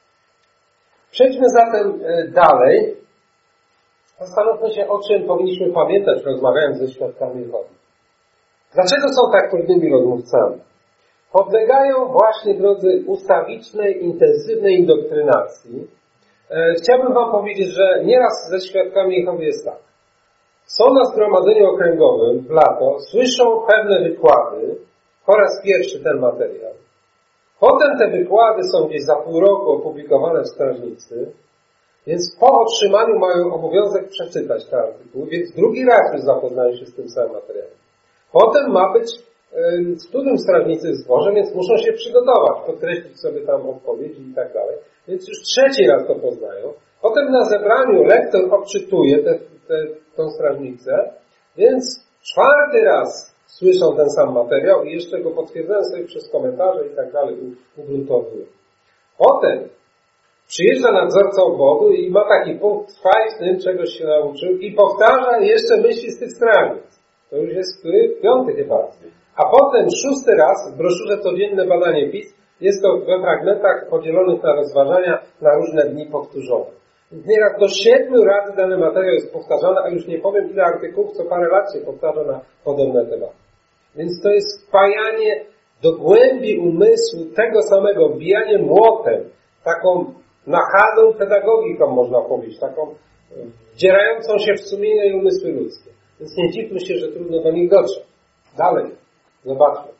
Przejdźmy zatem dalej. Zastanówmy się, o czym powinniśmy pamiętać, rozmawiając ze świadkami Jehowy. Dlaczego są tak trudnymi rozmówcami? Podlegają właśnie, drodzy, ustawicznej, intensywnej indoktrynacji. Chciałbym Wam powiedzieć, że nieraz ze świadkami Jehowy jest tak. Są na zgromadzeniu okręgowym w lato, słyszą pewne wykłady, po raz pierwszy ten materiał. Potem te wykłady są gdzieś za pół roku opublikowane w Strażnicy, więc po otrzymaniu mają obowiązek przeczytać te artykuły, więc drugi raz już zapoznają się z tym samym materiałem. Potem ma być studium Strażnicy w zborze, więc muszą się przygotować, podkreślić sobie tam odpowiedzi i tak dalej. Więc już trzeci raz to poznają. Potem na zebraniu lektor odczytuje tę Strażnicę, więc czwarty raz słyszą ten sam materiał i jeszcze go potwierdzają sobie przez komentarze i tak dalej, ugruntowują. Potem przyjeżdża nadzorca obwodu i ma taki punkt, trwaj w tym, czegoś się nauczył i powtarza jeszcze myśli z tych Strażnic. To już jest który? 5 chyba. A potem 6 raz w broszurze Codzienne Badanie PiS jest to we fragmentach podzielonych na rozważania na różne dni powtórzone. Nieraz do 7 razy dany materiał jest powtarzany, a już nie powiem ile artykułów co parę lat się powtarza na podobne tematy. Więc to jest wpajanie do głębi umysłu tego samego, bijanie młotem, taką nachalną pedagogiką można powiedzieć, taką wdzierającą się w sumienie i umysły ludzkie. Więc nie dziwmy się, że trudno do nich dotrzeć. Dalej, zobaczmy.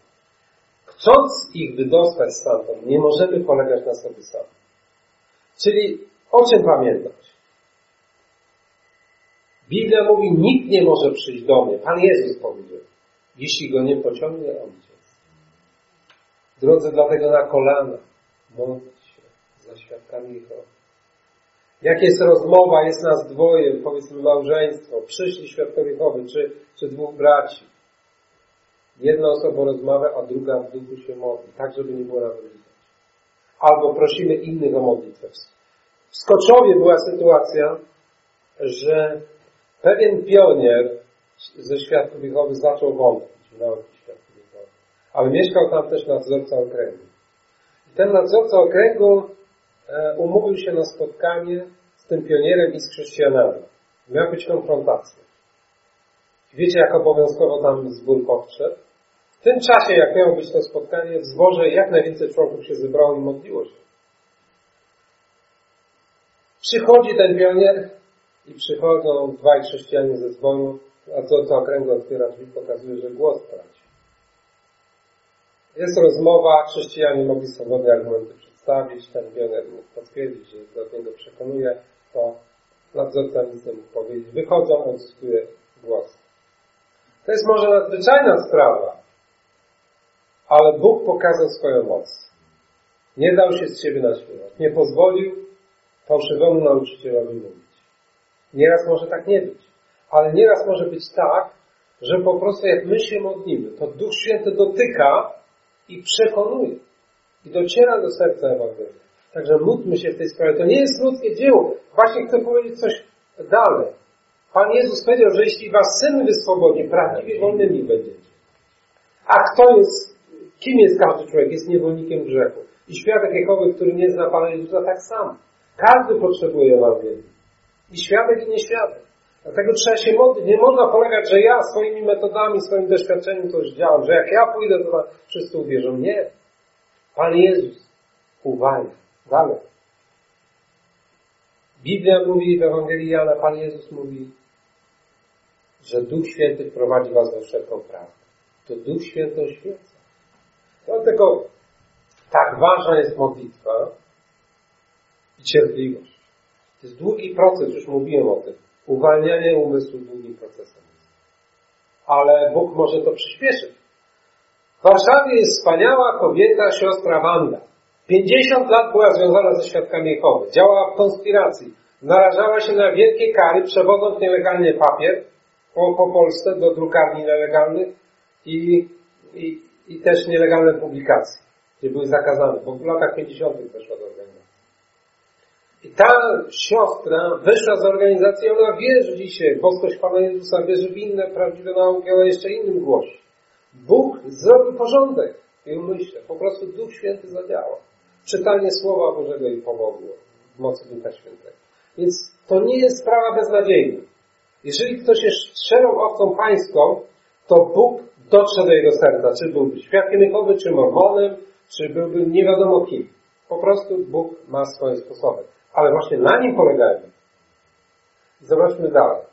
Chcąc ich wydostać stamtąd, nie możemy polegać na sobie sami. Czyli o czym pamiętać? Biblia mówi, nikt nie może przyjść do mnie. Pan Jezus powiedział, jeśli go nie pociągnie Ojciec. Drodzy, dlatego na kolana modlić się za świadkami Jehowy. Jak jest rozmowa, jest nas dwoje, powiedzmy małżeństwo, przyszli świadkowie Jehowy, czy 2 braci. Jedna osoba rozmawia, a druga w duchu się modli, tak żeby nie było nawet widać. Albo prosimy innych o modlitwę. W Skoczowie była sytuacja, że pewien pionier ze świadków Jehowy zaczął wątpić w nauki świadków Jehowy. Ale mieszkał tam też nadzorca okręgu. I ten nadzorca okręgu umówił się na spotkanie z tym pionierem i z chrześcijanami. Miała być konfrontacja. Wiecie, jak obowiązkowo tam zbór podszedł? W tym czasie, jak miało być to spotkanie, w zborze jak najwięcej członków się zebrało i modliło się. Przychodzi ten pionier i przychodzą 2 chrześcijanie ze zboru, a co okręgu otwiera drzwi, pokazuje, że głos traci. Jest rozmowa, chrześcijanie mogli swobodnie argumenty przedstawić, ten pioner mógł potwierdzić, że do niego przekonuje, to nadzorca nic nie mógł powiedzieć. Wychodzą, odzyskuje głos. To jest może nadzwyczajna sprawa, ale Bóg pokazał swoją moc. Nie dał się z siebie naśmiewać. Nie pozwolił fałszywemu nauczycielowi mówić. Nieraz może tak nie być. Ale nieraz może być tak, że po prostu jak my się modlimy, to Duch Święty dotyka i przekonuje. I dociera do serca Ewangelii. Także módlmy się w tej sprawie. To nie jest ludzkie dzieło. Właśnie chcę powiedzieć coś dalej. Pan Jezus powiedział, że jeśli was Syn wyswobodzi, prawdziwie wolnymi będziecie. A kim jest każdy człowiek? Jest niewolnikiem grzechu. I świadek Jehowy, który nie zna Pana Jezusa, tak samo. Każdy potrzebuje Ewangelii. I świadek, i nieświadek. Dlatego trzeba się modlić. Nie można polegać, że ja swoimi metodami, swoim doświadczeniem to już działam, że jak ja pójdę, to wszyscy uwierzą. Nie. Pan Jezus uwalnia. Dalej. Biblia mówi w Ewangelii Jana, Pan Jezus mówi, że Duch Święty wprowadzi was we wszelką prawdę. To Duch Święty oświeca. Dlatego tak ważna jest modlitwa i cierpliwość. To jest długi proces, już mówiłem o tym. Uwalnianie umysłu długim procesem. Ale Bóg może to przyspieszyć. W Warszawie jest wspaniała kobieta, siostra Wanda. 50 lat była związana ze świadkami Jehowy. Działała w konspiracji. Narażała się na wielkie kary, przewodząc nielegalnie papier po Polsce do drukarni nielegalnych i też nielegalne publikacje, gdzie były zakazane. Bo w latach 50. weszła do organizacji. I ta siostra wyszła z organizacji, ona wierzy dzisiaj w boskość Pana Jezusa, wierzy w inne prawdziwe nauki, ale jeszcze innym głosi. Bóg zrobił porządek w jej umyśle. Po prostu Duch Święty zadziałał. Czytanie Słowa Bożego jej pomogło w mocy Ducha Świętego. Więc to nie jest sprawa beznadziejna. Jeżeli ktoś jest szczerą owcą pańską, to Bóg dotrze do jego serca. Czy byłby świadkiem Jehowy, czy mormonem, czy byłby nie wiadomo kim. Po prostu Bóg ma swoje sposoby. Ale właśnie na nim polegajmy. Zobaczmy dalej.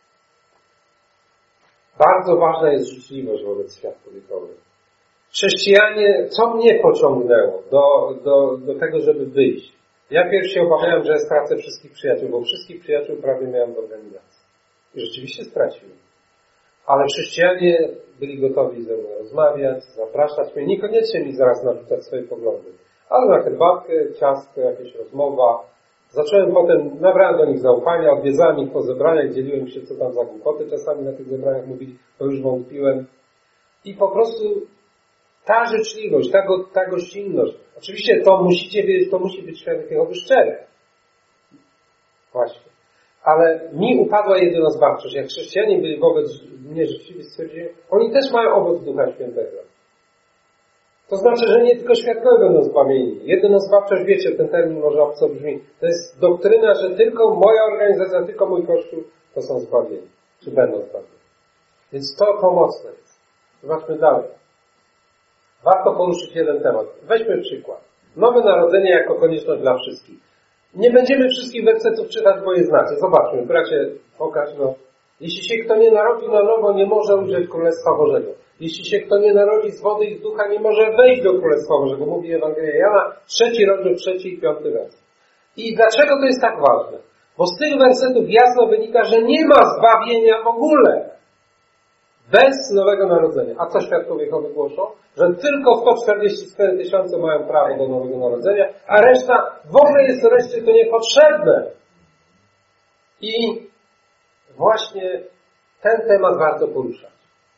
Bardzo ważna jest życzliwość wobec świadków Jehowy. Chrześcijanie, co mnie pociągnęło do tego, żeby wyjść? Ja pierwszy się obawiałem, że stracę wszystkich przyjaciół, bo wszystkich przyjaciół prawie miałem w organizacji. I rzeczywiście straciłem. Ale chrześcijanie byli gotowi ze mną rozmawiać, zapraszać mnie, niekoniecznie mi zaraz narzucać swoje poglądy. Ale na herbatkę, ciastko, jakaś rozmowa. Zacząłem potem, nabrałem do nich zaufania, odwiedzałem ich po zebraniach, dzieliłem się, co tam za głupoty czasami na tych zebraniach mówili, bo już wątpiłem. I po prostu ta życzliwość, ta gościnność. Oczywiście to musicie wiedzieć, to musi być świadek Jehowy szczery. Właśnie. Ale mi upadła jednozbawczość. Jak chrześcijanie byli wobec mnie życzliwi, stwierdziłem, oni też mają owoc Ducha Świętego. To znaczy, że nie tylko świadkowie będą zbawieni. Jednozbawczość, wiecie, ten termin może obco brzmi. To jest doktryna, że tylko moja organizacja, tylko mój Kościół to są zbawieni. Czy będą zbawieni. Więc to pomocne jest. Zobaczmy dalej. Warto poruszyć jeden temat. Weźmy przykład. Nowe narodzenie jako konieczność dla wszystkich. Nie będziemy wszystkich wersetów czytać, bo je znacie. Zobaczmy, bracie, pokaż. Jeśli się kto nie narodzi na nowo, nie może ujrzeć Królestwa Bożego. Jeśli się kto nie narodzi z wody i z ducha, nie może wejść do Królestwa Bożego. Mówi Ewangelia Jana, 3 rozdział 3 i 5 werset. I dlaczego to jest tak ważne? Bo z tych wersetów jasno wynika, że nie ma zbawienia w ogóle bez nowego narodzenia. A co świadkowie Jehowy głoszą? Że tylko 144 000 mają prawo do nowego narodzenia, a reszta, w ogóle jest reszcie to niepotrzebne. I właśnie ten temat warto poruszać.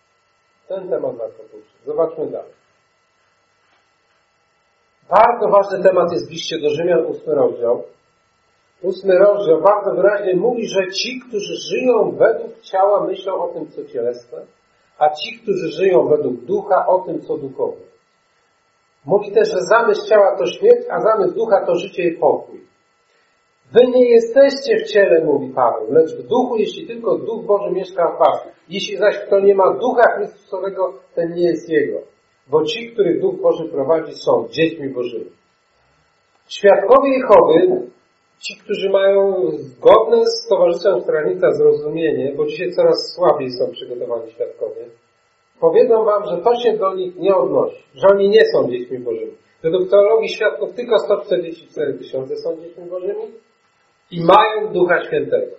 Zobaczmy dalej. Bardzo ważny temat jest w liście do Rzymian, 8 rozdział. 8 rozdział bardzo wyraźnie mówi, że ci, którzy żyją według ciała, myślą o tym, co cielesne, a ci, którzy żyją według ducha, o tym, co duchowe. Mówi też, że zamysł ciała to śmierć, a zamysł ducha to życie i pokój. Wy nie jesteście w ciele, mówi Paweł, lecz w duchu, jeśli tylko Duch Boży mieszka w was. Jeśli zaś kto nie ma Ducha Chrystusowego, ten nie jest Jego. Bo ci, których Duch Boży prowadzi, są dziećmi Bożymi. Świadkowie Jehowy, ci, którzy mają zgodne z Towarzystwem Strażnictwa zrozumienie, bo dzisiaj coraz słabiej są przygotowani świadkowie, powiedzą wam, że to się do nich nie odnosi, że oni nie są dziećmi Bożymi. Według teologii świadków tylko 144 000 są dziećmi Bożymi i mają Ducha Świętego.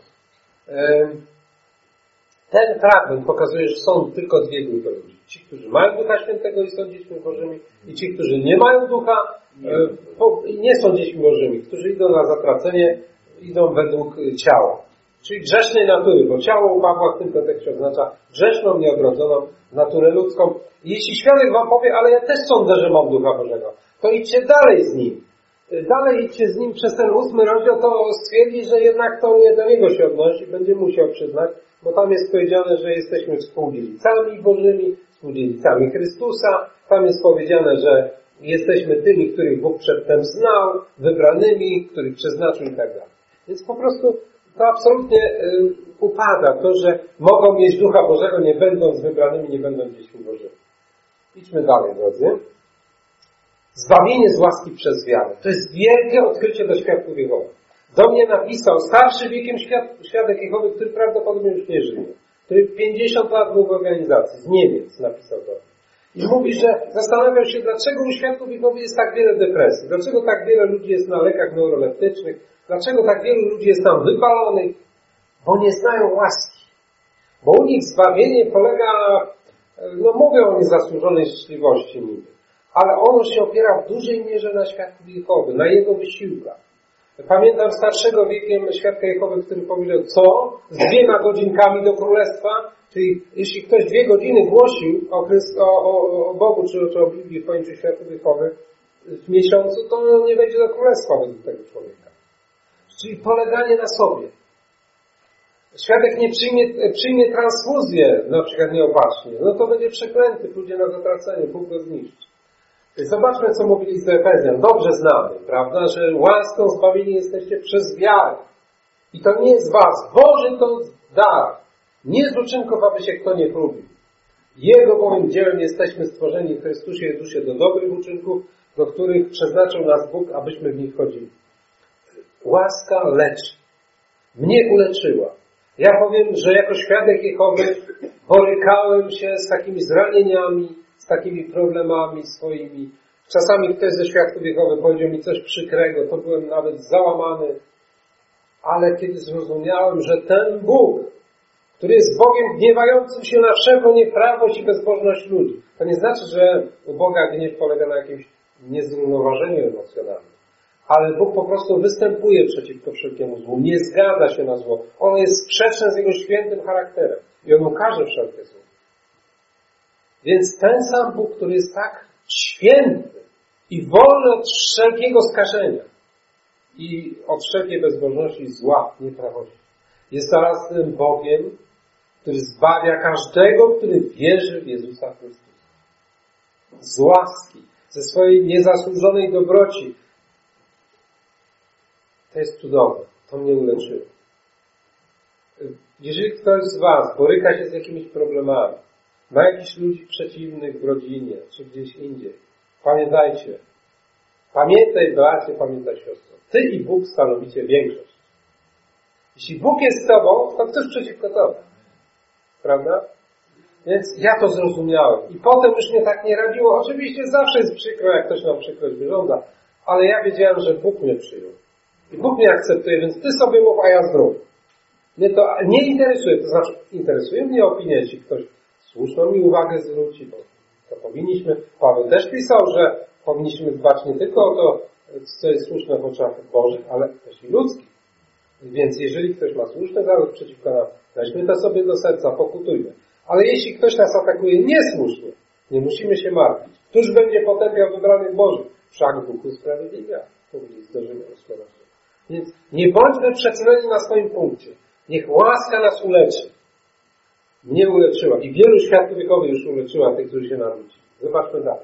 Ten fragment pokazuje, że są tylko dwie grupy ludzi. Ci, którzy mają Ducha Świętego i są dziećmi Bożymi, i ci, którzy nie mają Ducha nie są dziećmi Bożymi, którzy idą na zatracenie, idą według ciała. Czyli grzesznej natury, bo ciało u Pawła w tym kontekście oznacza grzeszną, nieodrodzoną naturę ludzką. I jeśli świadek wam powie, ale ja też sądzę, że mam Ducha Bożego, to idźcie dalej z nim. Dalej idźcie z nim przez ten 8 rozdział, to stwierdzi, że jednak to nie do niego się odnosi, będzie musiał przyznać, bo tam jest powiedziane, że jesteśmy współdzielnicami Bożymi, współdzielnicami Chrystusa. Tam jest powiedziane, że jesteśmy tymi, których Bóg przedtem znał, wybranymi, których przeznaczył i tak dalej. Więc po prostu to absolutnie upada to, że mogą mieć Ducha Bożego, nie będąc wybranymi, nie będąc dziećmi Bożymi. Idźmy dalej, drodzy. Zbawienie z łaski przez wiarę. To jest wielkie odkrycie do świadków Jehowy. Do mnie napisał starszy wiekiem świadek Jehowy, który prawdopodobnie już nie żyje. Który 50 lat był w organizacji. Z Niemiec napisał do mnie. I mówi, że zastanawiał się, dlaczego u świadków Jehowy jest tak wiele depresji. Dlaczego tak wiele ludzi jest na lekach neuroleptycznych. Dlaczego tak wielu ludzi jest tam wypalonych. Bo nie znają łaski. Bo u nich zbawienie polega, mówią o niezasłużonej życzliwości niby. Ale ono się opiera w dużej mierze na świadku Jehowy, na jego wysiłkach. Pamiętam starszego wiekiem świadka Jehowy, który powiedział, co? Z 2 godzinkami do królestwa? Czyli jeśli ktoś 2 godziny głosił o Bogu czy o Biblii w pojęciu świadków Jehowy w miesiącu, to nie wejdzie do królestwa według tego człowieka. Czyli poleganie na sobie. Świadek nie przyjmie transfuzję, na przykład nieopatrznie, no to będzie przeklęty, pójdzie na zatracenie, Bóg go zniszczy. Zobaczmy, co mówili z Efezjan. Dobrze znamy, prawda, że łaską zbawieni jesteście przez wiarę. I to nie z was. Boży to dar. Nie z uczynków, aby się kto nie chlubił. Jego bowiem dziełem jesteśmy stworzeni w Chrystusie Jezusie do dobrych uczynków, do których przeznaczył nas Bóg, abyśmy w nich chodzili. Łaska leczy. Mnie uleczyła. Ja powiem, że jako świadek Jehowy borykałem się z takimi zranieniami, z takimi problemami swoimi. Czasami ktoś ze świadków Jehowy powiedział mi coś przykrego, to byłem nawet załamany. Ale kiedy zrozumiałem, że ten Bóg, który jest Bogiem gniewającym się na wszelką nieprawość i bezbożność ludzi, to nie znaczy, że u Boga gniew polega na jakimś niezrównoważeniu emocjonalnym. Ale Bóg po prostu występuje przeciwko wszelkiemu złu, nie zgadza się na zło. Ono jest sprzeczne z Jego świętym charakterem i On ukaże wszelkie zło. Więc ten sam Bóg, który jest tak święty i wolny od wszelkiego skażenia i od wszelkiej bezbożności, zła, nieprawości, jest zaraz tym Bogiem, który zbawia każdego, który wierzy w Jezusa Chrystusa. Z łaski, ze swojej niezasłużonej dobroci. To jest cudowne. To mnie uleczyło. Jeżeli ktoś z was boryka się z jakimiś problemami, ma jakichś ludzi przeciwnych w rodzinie, czy gdzieś indziej, pamiętajcie. Pamiętaj, bracie, pamiętaj, siostro. Ty i Bóg stanowicie większość. Jeśli Bóg jest z tobą, to ktoś przeciwko tobie. Prawda? Więc ja to zrozumiałem. I potem już mnie tak nie radziło. Oczywiście zawsze jest przykro, jak ktoś nam przykrość wyrządza, ale ja wiedziałem, że Bóg mnie przyjął. I Bóg mnie akceptuje, więc ty sobie mów, a ja zrób. Mnie to nie interesuje. To znaczy, interesuje mnie opinia, jeśli ktoś słuszną mi uwagę zwróci, bo to powinniśmy. Paweł też pisał, że powinniśmy dbać nie tylko o to, co jest słuszne w oczach Bożych, ale też i ludzkich. Więc jeżeli ktoś ma słuszny zarzut przeciwko nam, weźmy to sobie do serca, pokutujmy. Ale jeśli ktoś nas atakuje niesłusznie, nie musimy się martwić. Któż będzie potępiał wybranych Bożych? Wszak Bóg usprawiedliwia. Mówi z Rzymian 8. Więc nie bądźmy przekonani na swoim punkcie. Niech łaska nas uleczy. Mnie uleczyła. I wielu świadków Jehowy już uleczyła tych, którzy się nawrócili. Zobaczmy dalej.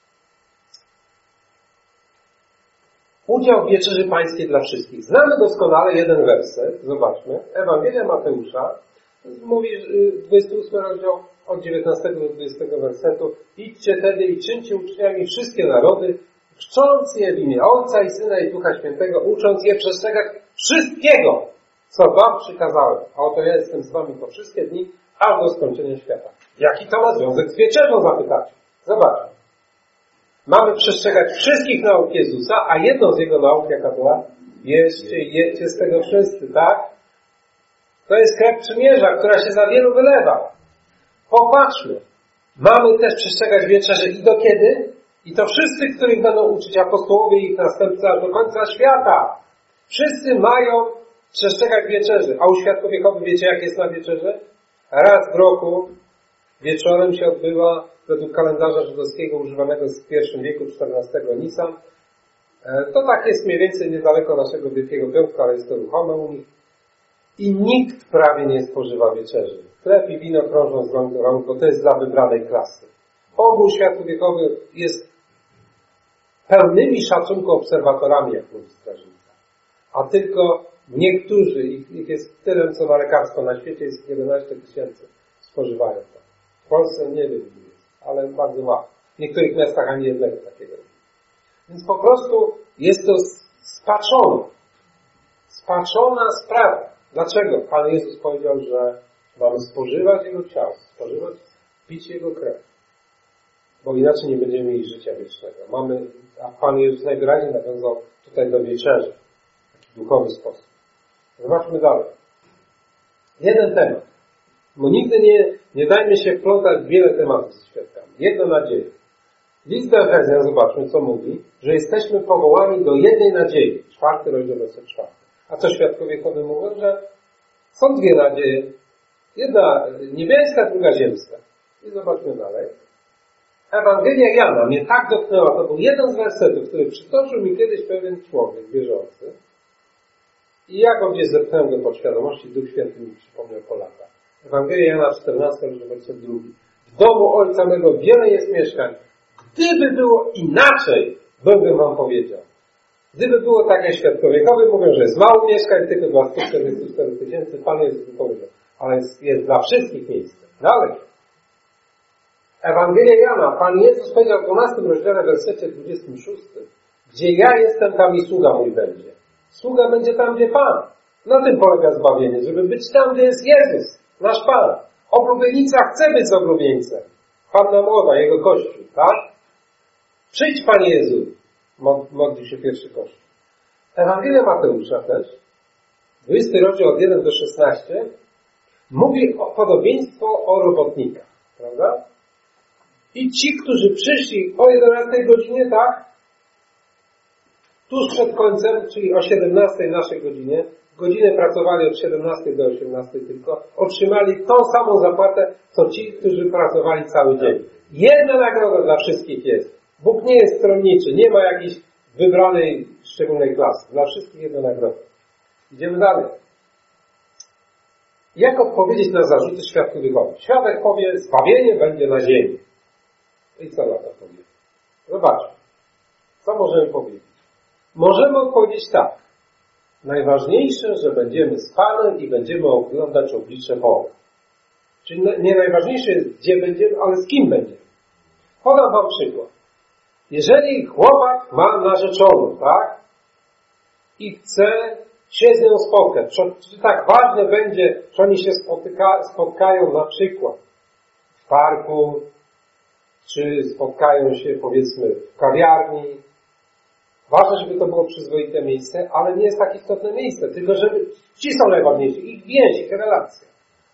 Udział w wieczerzy pańskiej dla wszystkich. Znamy doskonale jeden werset. Zobaczmy. Ewangelia Mateusza mówi 28 rozdział od 19 do 20 wersetu. Idźcie tedy i czyńcie uczniami wszystkie narody, chrzcząc je w imię Ojca i Syna i Ducha Świętego, ucząc je przestrzegać wszystkiego, co wam przykazałem. A oto ja jestem z wami po wszystkie dni, aż do skończenia świata. Jaki to ma związek z wieczerzą, zapytacie? Zobaczmy. Mamy przestrzegać wszystkich nauk Jezusa, a jedną z Jego nauk, jaka była? Bierzcie i jedźcie z tego wszyscy, tak? To jest krew przymierza, która się za wielu wylewa. Popatrzmy. Mamy też przestrzegać wieczerzy i do kiedy? I to wszyscy, których będą uczyć apostołowie i ich następcy aż do końca świata. Wszyscy mają przestrzegać wieczerzy. A u Świadków Jehowy wiecie, jak jest na wieczerze? Raz w roku wieczorem się odbywa, według kalendarza żydowskiego używanego w I wieku XIV Nisan. To tak jest mniej więcej niedaleko naszego Wielkiego Piątku, ale jest to ruchome u nich. I nikt prawie nie spożywa wieczerzy. Chleb i wino krążą z rąk do rąk, bo to jest dla wybranej klasy. Ogół Świadków Jehowy jest pełnymi szacunku obserwatorami, jak mówi strażnica. A tylko niektórzy, ich jest tyle, co na lekarstwo na świecie, jest 11 000, spożywają to. W Polsce nie wiem, jest, ale bardzo mało. W niektórych miastach ani jednego takiego. Więc po prostu jest to spaczona sprawa. Dlaczego? Pan Jezus powiedział, że mamy spożywać Jego ciało, pić Jego krew. Bo inaczej nie będziemy mieli życia wiecznego. A Pan Jezus najwyraźniej nawiązał tutaj do wieczerzy. W taki duchowy sposób. Zobaczmy dalej. Jeden temat. Bo nigdy nie dajmy się wplątać w wiele tematów ze świadkami. Jedna nadzieja. List do Efezjan, zobaczmy, co mówi, że jesteśmy powołani do jednej nadziei. 4 rozdział, werset 4. A co Świadkowie Jehowy mówią? Że są dwie nadzieje. Jedna niebieska, druga ziemska. I zobaczmy dalej. Ewangelia Jana mnie tak dotknęła. To był jeden z wersetów, który przytoczył mi kiedyś pewien człowiek wierzący. I ja go gdzieś zepchnąłem do podświadomości, Duch Święty mi przypomniał po latach. Ewangelia Jana 14, werset 2. W domu Ojca mego wiele jest mieszkań. Gdyby było inaczej, bym wam powiedział. Gdyby było tak, jak Świadkowie Jehowy mówią, że jest mało mieszkań, tylko dla 144 000, Pan Jezus powiedział. Ale jest dla wszystkich miejsc. Dalej. Ewangelia Jana, Pan Jezus powiedział w 12 rozdziale, wersecie 26, gdzie ja jestem, tam i sługa mój będzie. Sługa będzie tam, gdzie Pan. Na tym polega zbawienie, żeby być tam, gdzie jest Jezus, nasz Pan. Oblubienica chce być z oblubieńcem. Panna młoda, Jego Kościół, tak? Przyjdź, Panie Jezu, modli się pierwszy Kościół. Ewangelia Mateusza też, 20 rozdział od 1 do 16, mówi o podobieństwo o robotnikach, prawda? I ci, którzy przyszli o 11 godzinie, tak? Tuż przed końcem, czyli o 17 naszej godzinie, godzinę pracowali od 17 do 18 tylko, otrzymali tą samą zapłatę, co ci, którzy pracowali cały dzień. Jedna nagroda dla wszystkich jest. Bóg nie jest stronniczy, nie ma jakiejś wybranej, szczególnej klasy. Dla wszystkich jedna nagroda. Idziemy dalej. Jak odpowiedzieć na zarzuty Świadków Jehowy? Świadek powie, zbawienie będzie na ziemi. I co na to powie? Zobaczmy. Co możemy powiedzieć? Możemy odpowiedzieć tak. Najważniejsze, że będziemy z Panem i będziemy oglądać oblicze Boga. Czyli nie najważniejsze jest, gdzie będziemy, ale z kim będziemy. Podam wam przykład. Jeżeli chłopak ma narzeczoną, tak? I chce się z nią spotkać. Czy tak ważne będzie, czy oni się spotkają na przykład w parku, czy spotkają się, powiedzmy, w kawiarni. Ważne, żeby to było przyzwoite miejsce, ale nie jest tak istotne miejsce, tylko żeby ci są najważniejsi, ich więź, ich relacja.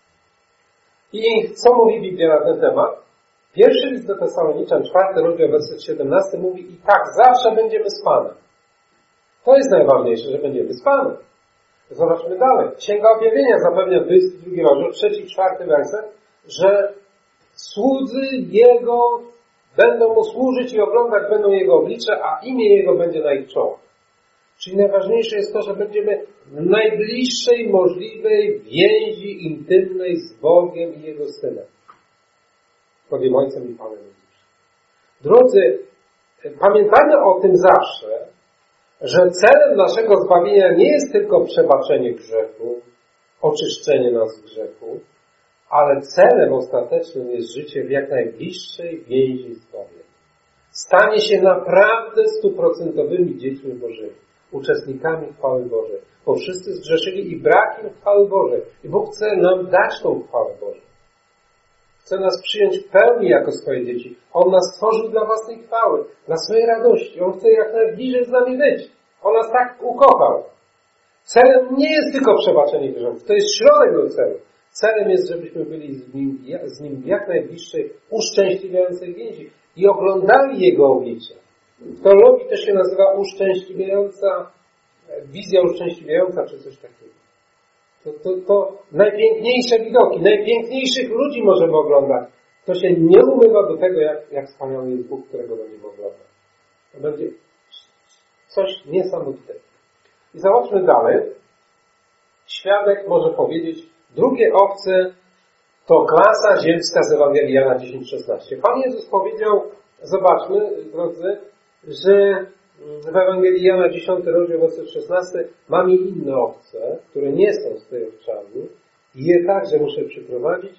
I co mówi Biblia na ten temat? Pierwszy list do Tesaloniczan, 4 rozdział, werset 17 mówi i tak zawsze będziemy z Panem. To jest najważniejsze, że będziemy z Panem. Zobaczmy dalej. Księga Objawienia zapewnia 22 rozdział, 3 i 4 werset, że słudzy Jego będą Mu służyć i oglądać będą Jego oblicze, a imię Jego będzie na ich czołach. Czyli najważniejsze jest to, że będziemy w najbliższej możliwej więzi intymnej z Bogiem i Jego Synem. Bogiem Ojcem i Panem Jezusem. Drodzy, pamiętajmy o tym zawsze, że celem naszego zbawienia nie jest tylko przebaczenie grzechu, oczyszczenie nas z grzechu, ale celem ostatecznym jest życie w jak najbliższej więzi z Bogiem. Stanie się naprawdę 100% dziećmi Bożymi, uczestnikami chwały Bożej. Bo wszyscy zgrzeszyli i brak im chwały Bożej. I Bóg chce nam dać tą chwałę Bożą. Chce nas przyjąć w pełni jako swoje dzieci. On nas stworzył dla własnej chwały, dla swojej radości. On chce jak najbliżej z nami być. On nas tak ukochał. Celem nie jest tylko przebaczenie grzechów. To jest środek do celu. Celem jest, żebyśmy byli z Nim w jak najbliższej, uszczęśliwiającej więzi. i oglądali Jego oblicze. W teologii to się nazywa uszczęśliwiająca, wizja uszczęśliwiająca, czy coś takiego. To najpiękniejsze widoki, najpiękniejszych ludzi możemy oglądać. To się nie umywa do tego, jak wspaniały jest Bóg, którego będziemy oglądać. To będzie coś niesamowitego. I zobaczmy dalej. Świadek może powiedzieć, drugie owce to klasa ziemska z Ewangelii Jana 10:16. Pan Jezus powiedział, zobaczmy, drodzy, że w Ewangelii Jana 10 rozdział werset 16 mam i inne owce, które nie są z tej owczarni i je także muszę przyprowadzić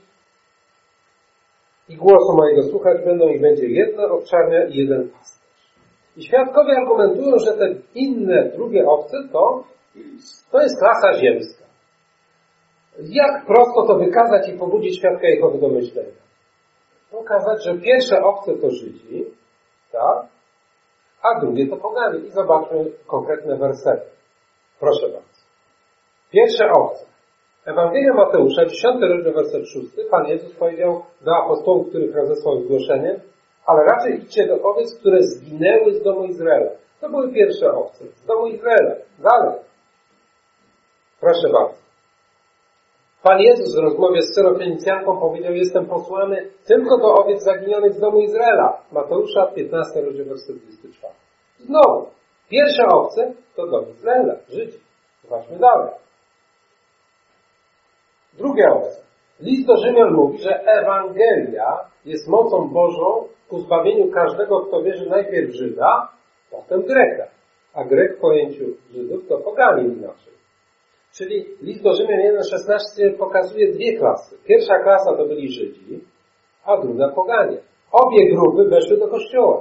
i głosu mojego słuchać będą i będzie jedna owczarnia i jeden pasterz. I świadkowie argumentują, że te inne, drugie owce to jest klasa ziemska. Jak prosto to wykazać i pobudzić świadka Jehowy do myślenia? Pokazać, że pierwsze owce to Żydzi, tak? A drugie to poganie. I zobaczmy konkretne wersety. Proszę bardzo. Pierwsze owce. Ewangelia Mateusza, 10 rozdział, werset 6. Pan Jezus powiedział do apostołów, których rozesłał z głoszeniem, ale raczej idźcie do owiec, które zginęły z domu Izraela. To były pierwsze owce. Z domu Izraela. Dalej. Proszę bardzo. Pan Jezus w rozmowie z Syrofenicjanką powiedział, jestem posłany tylko do owiec zaginionych z domu Izraela. Mateusza 15 rozdział, werset 24. Znowu, pierwsze owce to dom Izraela, Żydzi. Zobaczmy dalej. Drugie owce. List do Rzymian mówi, że Ewangelia jest mocą Bożą ku zbawieniu każdego, kto wierzy najpierw Żyda, potem Greka. A Grek w pojęciu Żydów to poganin inaczej. Czyli list do Rzymian 1,16 pokazuje dwie klasy. Pierwsza klasa to byli Żydzi, a druga poganie. Obie grupy weszły do kościoła.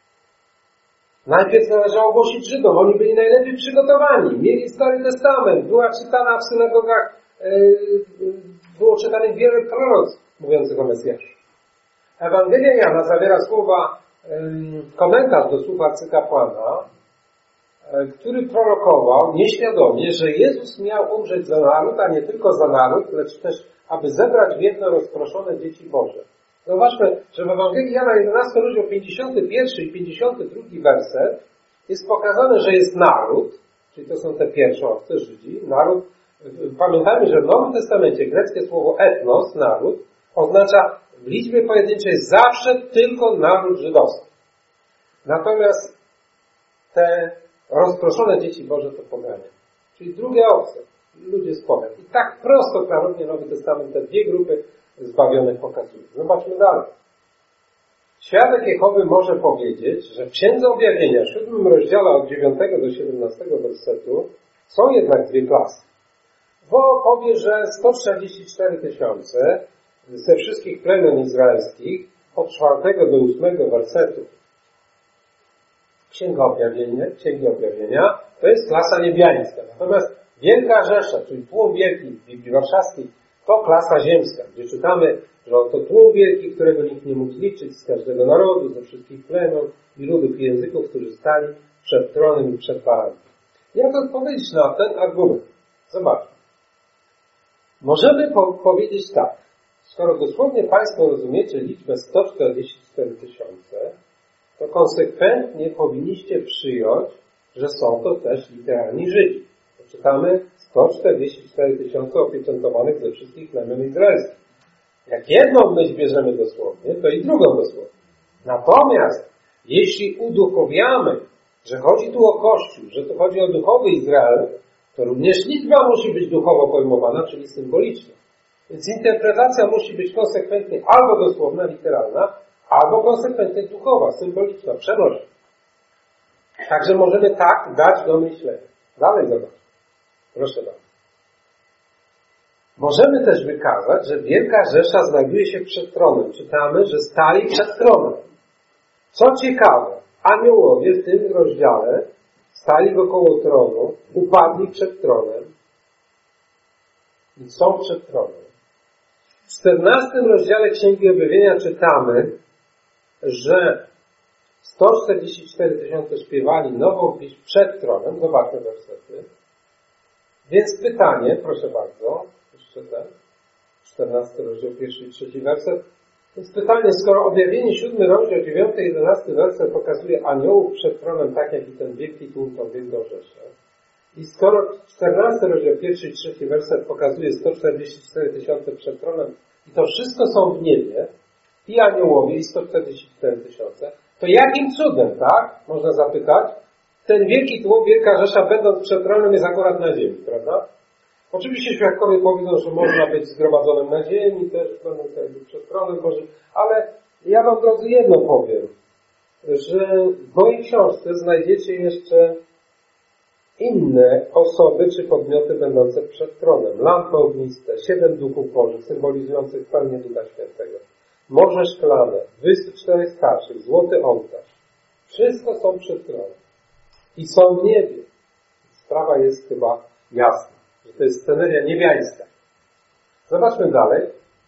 Najpierw należało głosić Żydom. Oni byli najlepiej przygotowani. Mieli Stary Testament. Była czytana w synagogach, było czytanych wiele proroctw mówiących o Mesjaszu. Ewangelia Jana zawiera słowa, komentarz do słów arcykapłana, który prorokował nieświadomie, że Jezus miał umrzeć za naród, a nie tylko za naród, lecz też, aby zebrać w jedno rozproszone dzieci Boże. Zobaczmy, że w Ewangelii Jana 11 rozdział 51 i 52 werset jest pokazane, że jest naród, czyli to są te pierwsze owce Żydzi, naród. Pamiętajmy, że w Nowym Testamencie greckie słowo etnos, naród, oznacza w liczbie pojedynczej zawsze tylko naród żydowski. Natomiast te rozproszone dzieci Boże to poganie. Czyli drugie owce, ludzie z pogan. I tak prosto, klarownie Nowy Testament te dwie grupy zbawionych pokazuje. Zobaczmy dalej. Świadek Jehowy może powiedzieć, że w Księdze Objawienia, 7 rozdziale od 9 do 17 wersetu są jednak dwie klasy. Bo powie, że 144 000 ze wszystkich plemion izraelskich od 4 do 8 wersetu Księgi Objawienia to jest klasa niebiańska. Natomiast Wielka Rzesza, czyli tłum wielki w Biblii Warszawskiej, to klasa ziemska, gdzie czytamy, że oto tłum wielki, którego nikt nie mógł zliczyć, z każdego narodu, ze wszystkich plemion i ludów i języków, którzy stali przed tronem i przed Panem. Jak odpowiedzieć na ten argument? Zobaczmy. Możemy powiedzieć tak. Skoro dosłownie Państwo rozumiecie liczbę 144 000, to konsekwentnie powinniście przyjąć, że są to też literalni Żydzi. Czytamy 144 000 opieczętowanych ze wszystkich plemion izraelskich. Jak jedną myśl bierzemy dosłownie, to i drugą dosłownie. Natomiast jeśli uduchowiamy, że chodzi tu o Kościół, że tu chodzi o duchowy Izrael, to również liczba musi być duchowo pojmowana, czyli symboliczna. Więc interpretacja musi być konsekwentnie albo dosłowna, literalna, albo konsekwentnie duchowa, symboliczna, przenośna. Także możemy tak dać do myślenia. Dalej zobacz. Proszę bardzo. Możemy też wykazać, że Wielka Rzesza znajduje się przed tronem. Czytamy, że stali przed tronem. Co ciekawe, aniołowie w tym rozdziale stali wokoło tronu, upadli przed tronem i są przed tronem. W 14 rozdziale Księgi Objawienia czytamy, że 144 000 śpiewali nową pieśń przed tronem. Zobaczmy wersety. Więc pytanie, proszę bardzo, jeszcze ten, 14 rozdział, 1 i 3 werset. Więc pytanie, skoro objawienie 7 rozdział 9-11 werset pokazuje aniołów przed tronem, tak jak i ten wielki tłum to wielką rzeszę, i skoro 14 rozdział 1 i 3 werset pokazuje 144 tysiące przed tronem i to wszystko są w niebie, i aniołowie, i 144 tysiące, to jakim cudem, tak? Można zapytać, ten wielki tłum, wielka rzesza, będąc przed tronem, jest akurat na ziemi, prawda? Oczywiście świadkowie powiedzą, że można być zgromadzonym na ziemi, też będąc jakby przed tronem Bożym, ale ja wam, drodzy, jedno powiem, że w mojej książce znajdziecie jeszcze inne osoby czy podmioty będące przed tronem. Lampy ogniste, 7 duchów Bożych, symbolizujących pełnię Ducha Świętego. Morze szklane, 24 starszych, złoty ołtarz. Wszystko są przed tronem. I są w niebie. Sprawa jest chyba jasna, że to jest sceneria niebiańska. Zobaczmy dalej.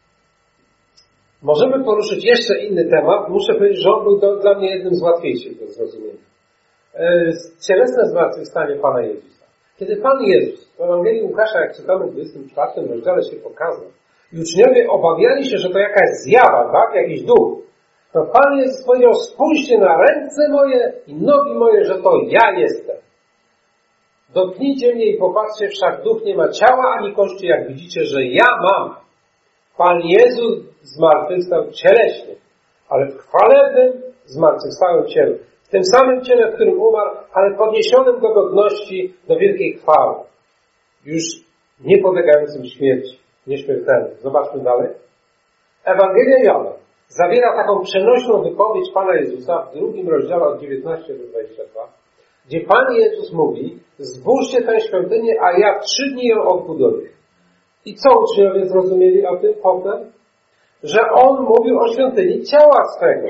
Możemy poruszyć jeszcze inny temat. Muszę powiedzieć, że on był dla mnie jednym z łatwiejszych do zrozumienia. Cielesne zmartwychwstanie Pana Jezusa. Kiedy Pan Jezus w Ewangelii Łukasza, jak czytamy w 24 rozdziale, się pokazał i uczniowie obawiali się, że to jakaś zjawa, tak? Jakiś duch. To Pan Jezus powiedział, spójrzcie na ręce moje i nogi moje, że to ja jestem. Dotknijcie mnie i popatrzcie, wszak duch nie ma ciała ani kości, jak widzicie, że ja mam. Pan Jezus zmartwychwstał cieleśnie, ale w chwalebnym zmartwychwstałym ciele. W tym samym ciele, w którym umarł, ale podniesionym do godności, do wielkiej chwały. Już nie podlegającym śmierci, nieśmiertelnym. Zobaczmy dalej. Ewangelia Jana zawiera taką przenośną wypowiedź Pana Jezusa w 2 rozdziale od 19 do 22, gdzie Pan Jezus mówi, zbóżcie tę świątynię, a ja w 3 dni ją odbuduję. I co uczniowie zrozumieli o tym potem? Że On mówił o świątyni ciała swego.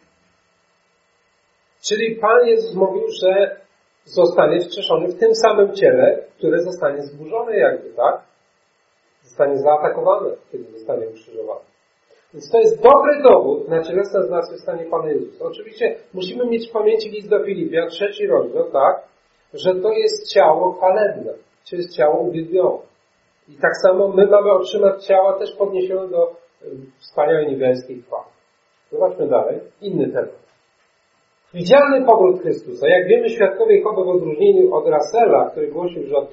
Czyli Pan Jezus mówił, że zostanie wskrzeszony w tym samym ciele, które zostanie zburzone jakby, tak? Zostanie zaatakowane, kiedy zostanie ukrzyżowany. Więc to jest dobry dowód na cielesne zmartwychwstanie Pana Jezusa. Oczywiście musimy mieć w pamięci list do Filipian, 3 rozdział, tak? Że to jest ciało chwalebne, to jest ciało uwielbione. I tak samo my mamy otrzymać ciała też podniesione do wspaniałej niebiańskiej chwały. Zobaczmy dalej, inny temat. Widzialny powrót Chrystusa. Jak wiemy, świadkowie Jehowy w odróżnieniu od Russella, który głosił, że od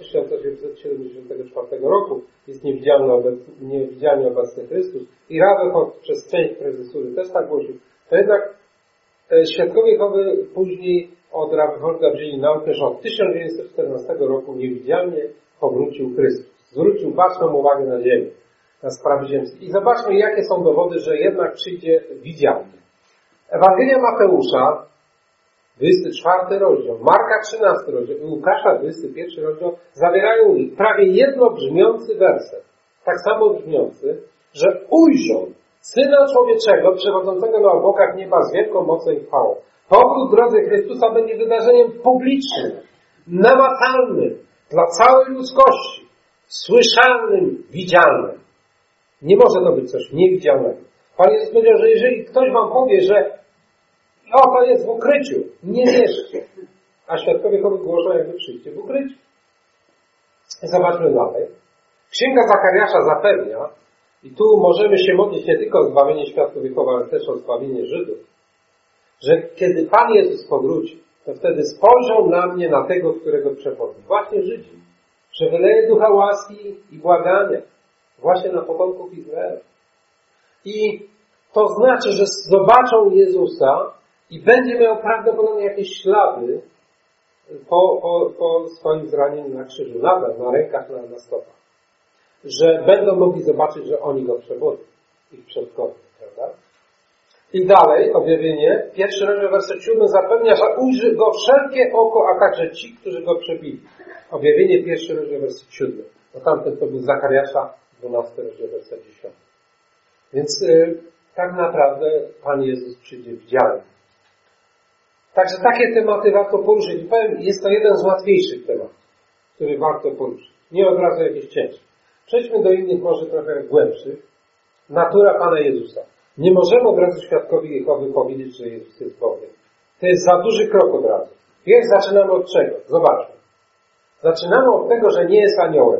1874 roku jest niewidzialnie obecny Chrystus, i Rutherford przez część prezesury też tak głosił, to jednak świadkowie Jehowy później od Rutherforda wzięli naukę, że od 1914 roku niewidzialnie powrócił Chrystus. Zwrócił baczną uwagę na ziemię, na sprawy ziemskie. I zobaczmy, jakie są dowody, że jednak przyjdzie widzialnie. Ewangelia Mateusza, 24 rozdział, Marka 13 rozdział i Łukasza 21 rozdział zawierają prawie jednobrzmiący werset. Tak samo brzmiący, że ujrzą Syna Człowieczego przewodzącego na obłokach nieba z wielką mocą i chwałą. Powrót drodzy Chrystusa będzie wydarzeniem publicznym, namacalnym dla całej ludzkości, słyszalnym, widzialnym. Nie może to być coś niewidzialnego. Pan Jezus powiedział, że jeżeli ktoś wam powie, że to jest w ukryciu, nie wierzcie. A świadkowie Jehowy głoszą, jakby przyjście w ukryciu. Zobaczmy dalej. Księga Zachariasza zapewnia, i tu możemy się modlić nie tylko o zbawienie świadków Jehowy, ale też o zbawienie Żydów, że kiedy Pan Jezus powróci, to wtedy spojrzą na mnie, na tego, którego przepodli. Właśnie Żydzi. Że wyleje ducha łaski i błagania. Właśnie na potomków Izraela. I to znaczy, że zobaczą Jezusa i będzie miał prawdopodobnie jakieś ślady po swoim zranieniu na krzyżu. Nawet na rękach, na stopach. Że będą mogli zobaczyć, że oni go przebodli. Ich przodkowie. Prawda? I dalej, objawienie, 1 rozdział, werset 7 zapewnia, że ujrzy go wszelkie oko, a także ci, którzy go przebili. Objawienie, 1 rozdział, werset 7. Bo tamten to był Zachariasza, 12 rozdział, werset 10. Więc tak naprawdę Pan Jezus przyjdzie widzialnie. Także takie tematy warto poruszyć. I powiem, jest to jeden z łatwiejszych tematów, który warto poruszyć. Nie od razu jakieś ciężkie. Przejdźmy do innych, może trochę głębszych. Natura Pana Jezusa. Nie możemy od razu świadkowi Jehowy powiedzieć, że Jezus jest Bogiem. To jest za duży krok od razu. Więc zaczynamy od czego? Zobaczmy. Zaczynamy od tego, że nie jest aniołem.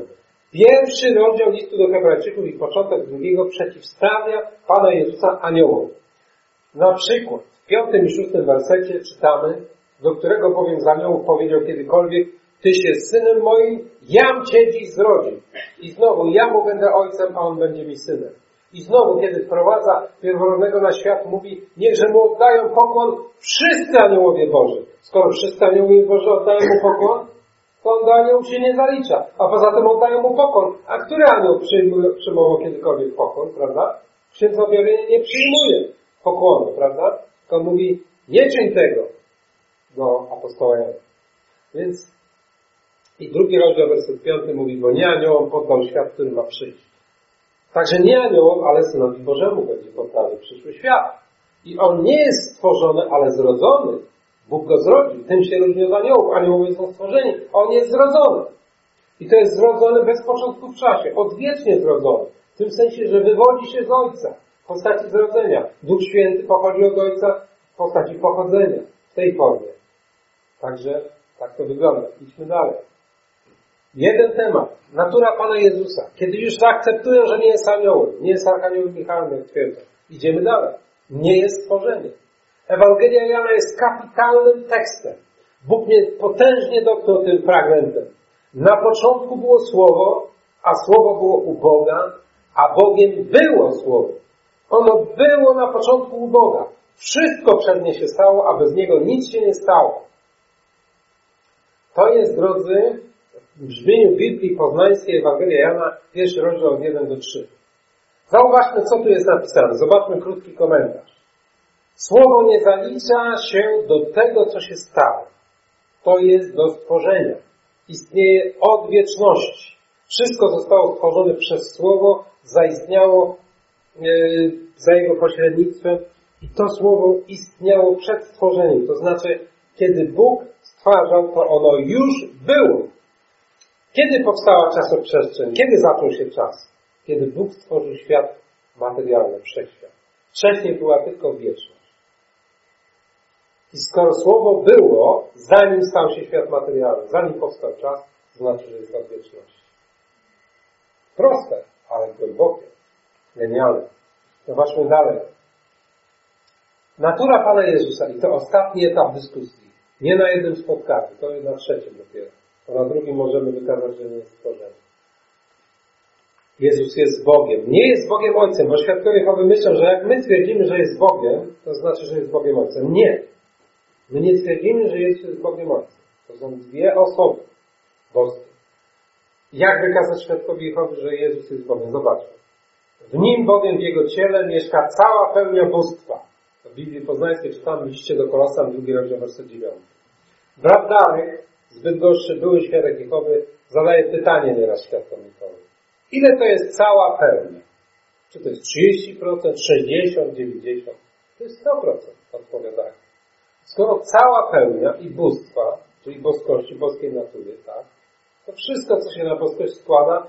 Pierwszy rozdział listu do Hebrajczyków i początek drugiego przeciwstawia Pana Jezusa aniołom. Na przykład w 5. i 6. wersecie czytamy, do którego bowiem z aniołów powiedział kiedykolwiek: Tyś jest synem moim, jam Cię dziś zrodził. I znowu ja mu będę ojcem, a on będzie mi synem. I znowu, kiedy wprowadza pierworodnego na świat, mówi: niechże mu oddają pokłon wszyscy aniołowie Boży. Skoro wszyscy aniołowie Boży oddają mu pokłon, to on do aniołów się nie zalicza. A poza tym oddają mu pokłon. A który anioł przyjmował kiedykolwiek pokłon, prawda? Księdza objawienia nie przyjmuje pokłonu, prawda? Tylko mówi: nie czyń tego do apostoła Jana. Więc i drugi rozdział, werset 5 mówi: bo nie aniołom poddał świat, który ma przyjść. Także nie aniołom, ale Synowi Bożemu będzie poddany przyszły świat. I on nie jest stworzony, ale zrodzony. Bóg go zrodził. Tym się różni od aniołów. Aniołowie są stworzeni, a on jest zrodzony. I to jest zrodzony bez początku w czasie. Odwiecznie zrodzony. W tym sensie, że wywodzi się z Ojca w postaci zrodzenia. Duch Święty pochodzi od Ojca w postaci pochodzenia. W tej formie. Także tak to wygląda. Idźmy dalej. Jeden temat. Natura Pana Jezusa. Kiedy już zaakceptują, że nie jest aniołem, nie jest archaniołem Michałem, jak twierdzą, idziemy dalej. Nie jest stworzeniem. Ewangelia Jana jest kapitalnym tekstem. Bóg mnie potężnie dotknął tym fragmentem. Na początku było Słowo, a Słowo było u Boga, a Bogiem było Słowo. Ono było na początku u Boga. Wszystko przez nie się stało, a bez Niego nic się nie stało. To jest, drodzy, w brzmieniu Biblii Poznańskiej Ewangelia Jana, pierwszy rozdział od 1 do 3. Zauważmy, co tu jest napisane. Zobaczmy krótki komentarz. Słowo nie zalicza się do tego, co się stało. To jest do stworzenia. Istnieje od wieczności. Wszystko zostało stworzone przez Słowo, zaistniało za Jego pośrednictwem i to Słowo istniało przed stworzeniem. To znaczy, kiedy Bóg stwarzał, to ono już było. Kiedy powstała czasoprzestrzeń? Kiedy zaczął się czas? Kiedy Bóg stworzył świat materialny, wszechświat. Wcześniej była tylko wieczność. I skoro Słowo było, zanim stał się świat materialny, zanim powstał czas, to znaczy, że jest od wieczności. Proste, ale głębokie. Genialne. Zobaczmy dalej. Natura Pana Jezusa, i to ostatni etap dyskusji. Nie na jednym spotkaniu, to jest na trzecim dopiero. A na drugim możemy wykazać, że nie jest stworzony. Jezus jest Bogiem. Nie jest Bogiem Ojcem, bo świadkowie Jehowy myślą, że jak my twierdzimy, że jest Bogiem, to znaczy, że jest Bogiem Ojcem. Nie. My nie twierdzimy, że Jezus jest Bogiem Ojcem. To są dwie osoby boskie. Jak wykazać świadkowi Jehowy, że Jezus jest Bogiem? Zobaczmy. W Nim bowiem, w Jego ciele mieszka cała pełnia bóstwa. W Biblii Poznańskiej czytamy w liście do Kolosan, 2 rozdział, werset 9. Brat Darek, zbyt gorszy, były świadek Jehowy, zadaje pytanie nieraz świadkom Jehowy. Ile to jest cała pełnia? Czy to jest 30%, 60%, 90%? To jest 100%, odpowiadają. Skoro cała pełnia i bóstwa, czyli boskości, boskiej natury, tak, to wszystko, co się na boskość składa,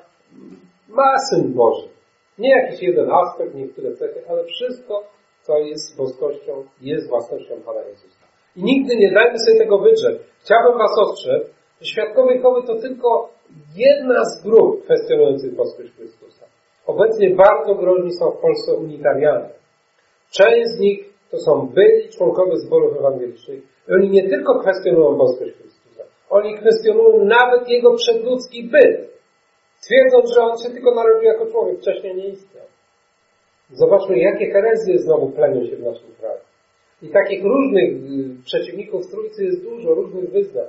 ma Syn Boży. Nie jakiś jeden aspekt, niektóre cechy, ale wszystko, co jest boskością, jest własnością Pana Jezusa. I nigdy nie dajmy sobie tego wydrzeć. Chciałbym Was ostrzec, że świadkowie Jehowy to tylko jedna z grup kwestionujących boskość Chrystusa. Obecnie bardzo groźni są w Polsce unitarianie. Część z nich to są byli członkowie zborów ewangelicznych. I oni nie tylko kwestionują boskość Chrystusa, oni kwestionują nawet Jego przedludzki byt. Twierdząc, że On się tylko narodził jako człowiek, wcześniej nie istniał. Zobaczmy, jakie herezje znowu plenią się w naszym kraju. I takich różnych przeciwników Trójcy jest dużo, różnych wyznań.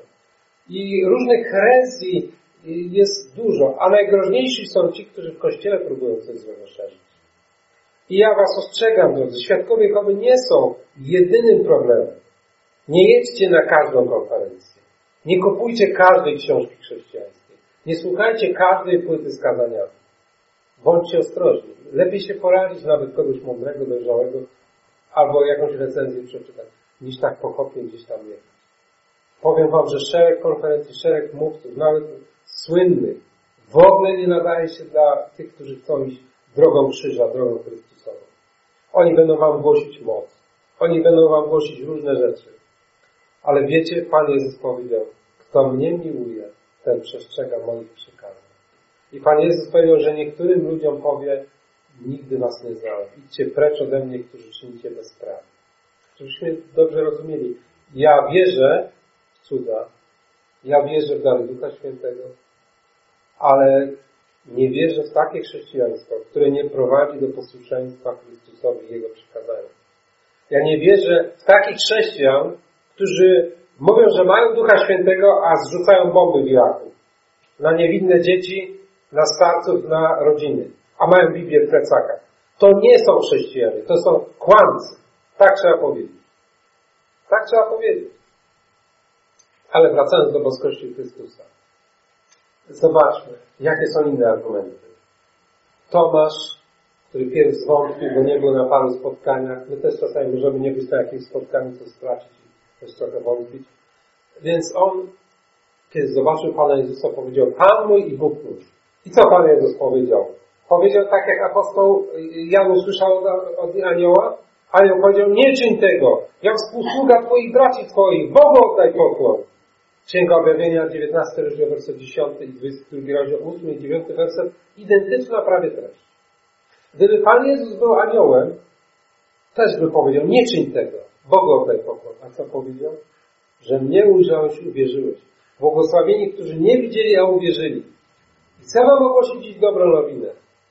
I różnych herezji jest dużo, a najgroźniejsi są ci, którzy w Kościele próbują coś złego szerzyć. I ja Was ostrzegam, drodzy, świadkowie Jehowy nie są jedynym problemem. Nie jedźcie na każdą konferencję. Nie kupujcie każdej książki chrześcijańskiej. Nie słuchajcie każdej płyty z kazaniami. Bądźcie ostrożni. Lepiej się poradzić nawet kogoś mądrego, dojrzałego, albo jakąś recenzję przeczytać, niż tak pochopnie gdzieś tam jechać. Powiem Wam, że szereg konferencji, szereg mówców, nawet słynnych, w ogóle nie nadaje się dla tych, którzy chcą iść drogą krzyża, drogą Chrystusową. Oni będą Wam głosić moc. Oni będą Wam głosić różne rzeczy. Ale wiecie, Pan Jezus powiedział, kto mnie miłuje, ten przestrzega moich przykazań. I Pan Jezus powiedział, że niektórym ludziom powie: nigdy was nie znałem. Idźcie precz ode mnie, którzy czynicie bezprawie. Żebyśmy dobrze rozumieli. Ja wierzę w cuda. Ja wierzę w dary Ducha Świętego. Ale nie wierzę w takie chrześcijaństwo, które nie prowadzi do posłuszeństwa Chrystusowi i Jego przykazaniom. Ja nie wierzę w takich chrześcijan, którzy mówią, że mają Ducha Świętego, a zrzucają bomby w Iraku. Na niewinne dzieci, na starców, na rodziny. A mają Biblię w plecakach. To nie są chrześcijanie, to są kłamcy. Tak trzeba powiedzieć. Tak trzeba powiedzieć. Ale wracając do boskości Chrystusa. Zobaczmy, jakie są inne argumenty. Tomasz, który pierw zwątpił, bo nie był na paru spotkaniach. My też czasami możemy nie być na jakimś spotkaniu, co stracić i też trochę wątpić. Więc on, kiedy zobaczył Pana Jezusa, powiedział: Pan mój i Bóg mój. I co Pan Jezus powiedział? Powiedział tak, jak apostoł Jan usłyszał od anioła. Anioł powiedział: nie czyń tego. Ja współsługa Twoich braci Twoich. Bogu oddaj pokłon. Księga Objawienia, 19 rozdział, werset 10 i 22 rozdział, 8 i 9 werset. Identyczna prawie treść. Gdyby Pan Jezus był aniołem, też by powiedział: nie czyń tego. Bogu oddaj pokłon. A co powiedział? Że mnie ujrzałeś i uwierzyłeś. Błogosławieni, którzy nie widzieli, a uwierzyli. I chcę wam ogłosić dziś dobrą nowinę.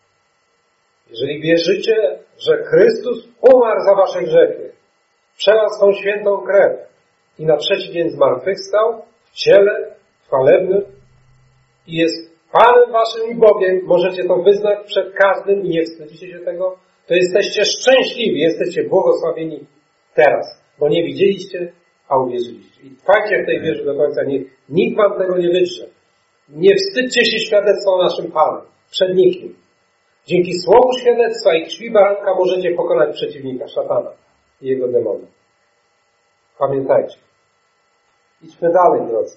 Jeżeli wierzycie, że Chrystus umarł za wasze grzechy, przelał swą świętą krew i na trzeci dzień zmartwychwstał w ciele chwalebnym i jest Panem waszym i Bogiem, możecie to wyznać przed każdym i nie wstydzicie się tego, to jesteście szczęśliwi, jesteście błogosławieni teraz, bo nie widzieliście, a uwierzyliście. I trwajcie w tej wierze do końca, nikt wam tego nie wytrze. Nie wstydźcie się świadectwa o naszym Panu, przed nikim. Dzięki słowu świadectwa i krwi baranka możecie pokonać przeciwnika, szatana i jego demona. Pamiętajcie. Idźmy dalej, drodzy.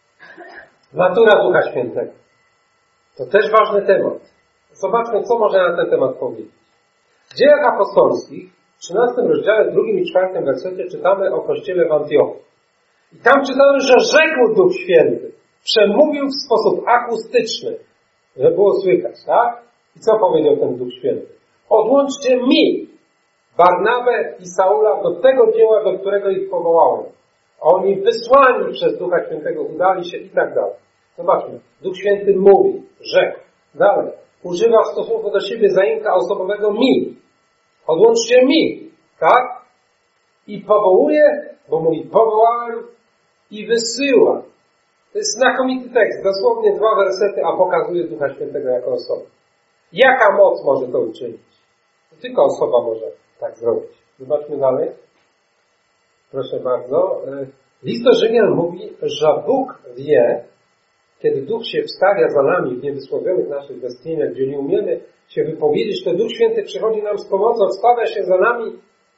Natura Ducha Świętego. To też ważny temat. Zobaczmy, co można na ten temat powiedzieć. W Dziejach Apostolskich, w 13 rozdziale, 2 i 4 wersecie czytamy o kościele w Antiochii. I tam czytamy, że rzekł Duch Święty. Przemówił w sposób akustyczny, że było słychać, tak? I co powiedział ten Duch Święty? Odłączcie mi Barnabę i Saula do tego dzieła, do którego ich powołałem. Oni wysłani przez Ducha Świętego udali się i tak dalej. Zobaczmy. Duch Święty mówi, rzekł. Dalej. Używa w stosunku do siebie zaimka osobowego mi. Odłączcie mi. Tak? I powołuje, bo mówi powołałem i wysyła. To jest znakomity tekst. Dosłownie 2 wersety, a pokazuje Ducha Świętego jako osobę. Jaka moc może to uczynić? Tylko osoba może tak zrobić. Zobaczmy dalej. Proszę bardzo. List do Rzymian mówi, że Bóg wie, kiedy Duch się wstawia za nami w niewysłowionych naszych westchnieniach, gdzie nie umiemy się wypowiedzieć, to Duch Święty przychodzi nam z pomocą, wstawia się za nami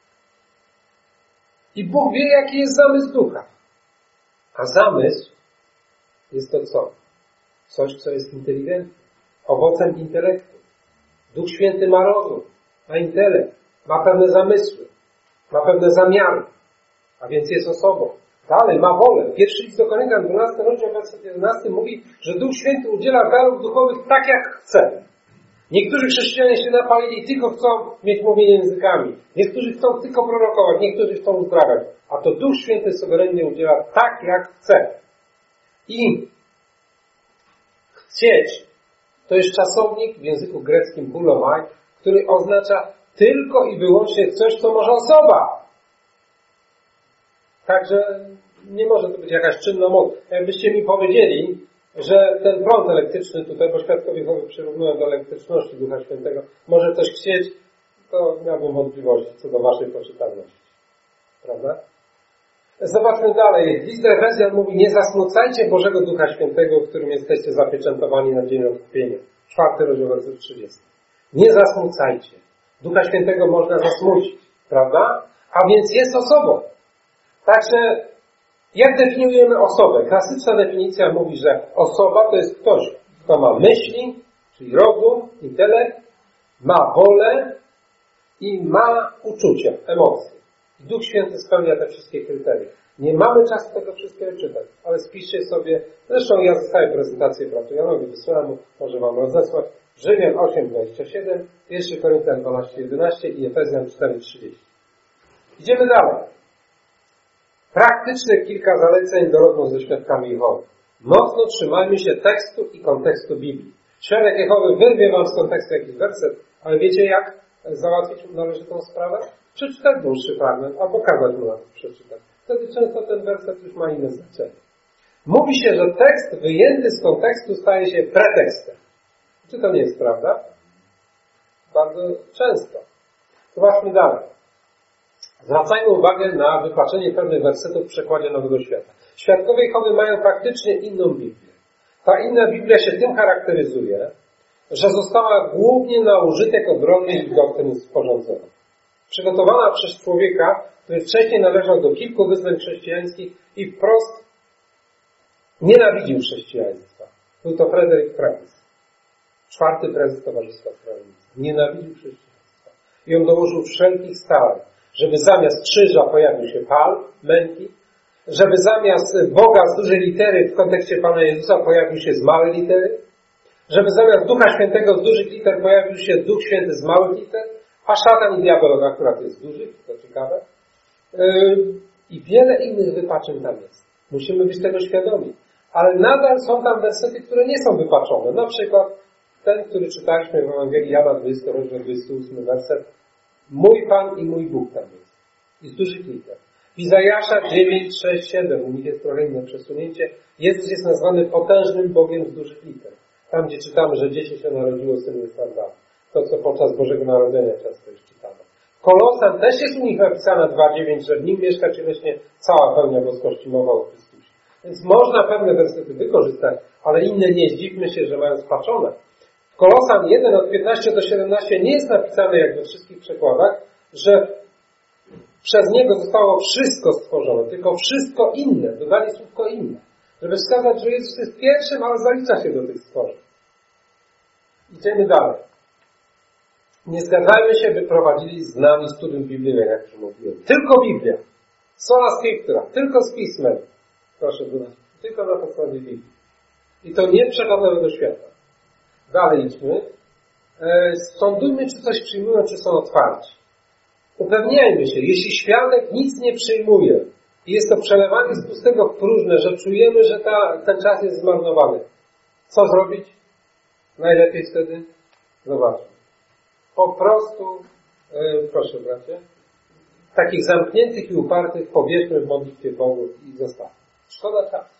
i Bóg wie, jaki jest zamysł Ducha. A zamysł jest to co? Coś, co jest inteligentne. Owocem intelektu. Duch Święty ma rozum, ma intelekt, ma pewne zamysły, ma pewne zamiary, a więc jest osobą. Dalej, ma wolę. Pierwszy list do Koryntian, 12 rozdział, werset 11 mówi, że Duch Święty udziela darów duchowych tak, jak chce. Niektórzy chrześcijanie się napalili, tylko chcą mieć mówienie językami. Niektórzy chcą tylko prorokować, niektórzy chcą uzdrawiać. A to Duch Święty suwerennie udziela tak, jak chce. I chcieć to jest czasownik w języku greckim boulomai, który oznacza tylko i wyłącznie coś, co może osoba. Także nie może to być jakaś czynna moc. Jakbyście mi powiedzieli, że ten prąd elektryczny tutaj, bo świadkowie Jehowy przyrównują do elektryczności Ducha Świętego, może coś chcieć, to miałbym wątpliwości co do waszej poczytalności. Prawda? Zobaczmy dalej. List do Efezjan mówi, nie zasmucajcie Bożego Ducha Świętego, w którym jesteście zapieczętowani na dzień odkupienia. 4 rozdział, werset 30. Nie zasmucajcie. Ducha Świętego można zasmucić. Prawda? A więc jest osobą. Także jak definiujemy osobę? Klasyczna definicja mówi, że osoba to jest ktoś, kto ma myśli, czyli rozum, intelekt, ma wolę i ma uczucia, emocje. I Duch Święty spełnia te wszystkie kryteria. Nie mamy czasu tego wszystkiego czytać, ale spiszcie sobie, zresztą ja zostawię prezentację bratu Janowi, wysyłam mu, może wam rozesłać, Rzymian 8:27, 1 Koryntian 12:11 i Efezjan 4:30. Idziemy dalej. Praktyczne kilka zaleceń do rozmów ze świadkami Jehowy. Mocno trzymajmy się tekstu i kontekstu Biblii. Świadek Jehowy wyrwie wam z kontekstu jakiś werset, ale wiecie jak załatwić należytą sprawę? Przeczytać dłuższy fragment, albo kazać mu na to przeczytać. Wtedy często ten werset już ma inne znaczenie. Mówi się, że tekst wyjęty z kontekstu staje się pretekstem. Czy to nie jest prawda? Bardzo często. Zobaczmy dalej. Zwracajmy uwagę na wypaczenie pewnych wersetów w przekładzie Nowego Świata. Świadkowie Jehowy mają faktycznie inną Biblię. Ta inna Biblia się tym charakteryzuje, że została głównie na użytek obrony ich doktryn sporządzonych. Przygotowana przez człowieka, który wcześniej należał do kilku wyznań chrześcijańskich i wprost nienawidził chrześcijaństwa. Był to Frederick Franz, 4. prezes Towarzystwa Sprawiedliwości. Nienawidził chrześcijaństwa. I on dołożył wszelkich starań, żeby zamiast krzyża pojawił się Pal, męki, żeby zamiast Boga z dużej litery w kontekście Pana Jezusa pojawił się z małej litery, żeby zamiast Ducha Świętego z dużych liter pojawił się Duch Święty z małych liter, a szatan i diabeł akurat jest z dużych, to ciekawe. I wiele innych wypaczeń tam jest. Musimy być tego świadomi. Ale nadal są tam wersety, które nie są wypaczone. Na przykład ten, który czytaliśmy w Ewangelii Jana 20, rozdział 28 werset. Mój Pan i mój Bóg tam jest. I z dużych liter. W Izajasza 9, 6, 7, u nich jest trochę inne przesunięcie. Jezus jest nazwany potężnym Bogiem z dużych liter. Tam, gdzie czytamy, że dziecię się narodziło z tym standardem. To, co podczas Bożego Narodzenia często już czytamy. Kolosan też jest u nich napisane 2,9, że w nim mieszka cieleśnie cała pełnia boskości, mowa o Chrystusie. Więc można pewne wersety wykorzystać, ale inne nie. Zdziwmy się, że mają spaczone. W Kolosan 1 od 15 do 17 nie jest napisane, jak we wszystkich przekładach, że przez Niego zostało wszystko stworzone, tylko wszystko inne. Dodali słówko inne. Żeby wskazać, że Jezus jest pierwszym, ale zalicza się do tych stworzeń. Idziemy dalej. Nie zgadzajmy się, by prowadzili z nami studium biblijne, jak już mówiłem. Tylko Biblia. Sola Scriptura. Tylko z Pismem. Proszę dodać. Tylko na podstawie Biblii. I to nie przekład Nowego Świata. Dalej idźmy. Sądujmy, czy coś przyjmują, czy są otwarci. Upewniajmy się, jeśli świadek nic nie przyjmuje i jest to przelewanie z pustego w próżne, że czujemy, że ten czas jest zmarnowany. Co zrobić? Najlepiej wtedy? Zobaczmy. Po prostu, proszę bracie, takich zamkniętych i upartych powierzmy w modlitwie Bogu i zostawmy. Szkoda czasu.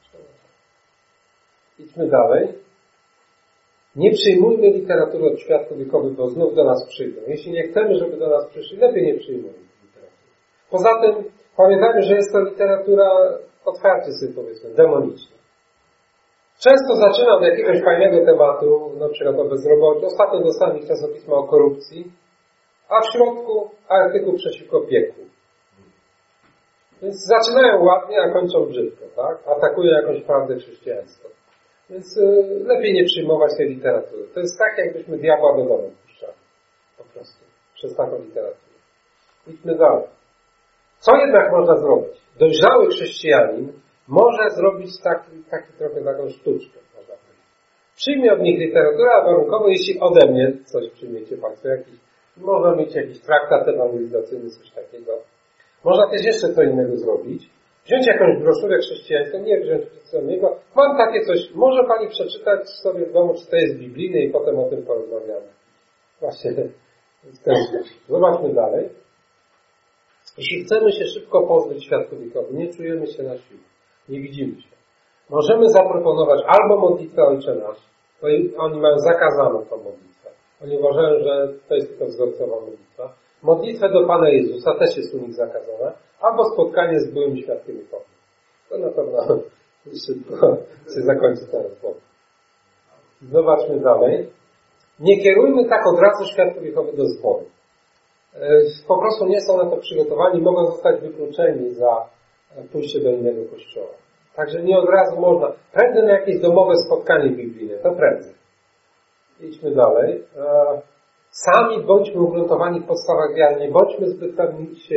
Idźmy dalej. Nie przyjmujmy literatury od świadków wiekowych, bo znów do nas przyjdą. Jeśli nie chcemy, żeby do nas przyszli, lepiej nie przyjmujmy literatury. Poza tym pamiętajmy, że jest to literatura, otwarcie sobie powiedzmy, demoniczna. Często zaczynam od jakiegoś fajnego tematu, na przykład o bezrobociu. Ostatnio dostałem ich czasopisma o korupcji, a w środku artykuł przeciwko piekłu. Więc zaczynają ładnie, a kończą brzydko, tak? Atakują jakąś prawdę chrześcijańską. Więc lepiej nie przyjmować tej literatury. To jest tak, jakbyśmy diabła do domu puszczali. Po prostu. Przez taką literaturę. Idźmy dalej. Co jednak można zrobić? Dojrzały chrześcijanin może zrobić taki trochę taką sztuczkę, można powiedzieć. Przyjmie od nich literaturę, a warunkowo, jeśli ode mnie coś przyjmiecie Państwo, można mieć jakiś traktat ewangelizacyjny, coś takiego. Można też jeszcze co innego zrobić. Wziąć jakąś broszurę chrześcijańską, nie wziąć niego. Mam takie coś, może Pani przeczytać sobie w domu, czy to jest biblijne i potem o tym porozmawiamy. Właśnie w ten sposób. Zobaczmy dalej. Jeśli chcemy się szybko pozbyć świadków wiekowych, nie czujemy się na siłę, nie widzimy się. Możemy zaproponować albo modlitwę Ojcze Nasz, bo oni mają zakazaną tą modlitwę. Oni uważają, że to jest tylko wzorcowa modlitwa. Modlitwę do Pana Jezusa też jest u nich zakazana, albo spotkanie z byłym świadkiem wiekowych. To na pewno szybko się zakończy ten rozmowę. Zobaczmy dalej. Nie kierujmy tak od razu świadków wiekowych do zboru. Po prostu nie są na to przygotowani, mogą zostać wykluczeni za pójście do innego kościoła. Także nie od razu można. Prędzej na jakieś domowe spotkanie biblijne, to prędzej. Idźmy dalej. Sami bądźmy ugruntowani w podstawach wiary, nie bądźmy zbyt pewni siebie.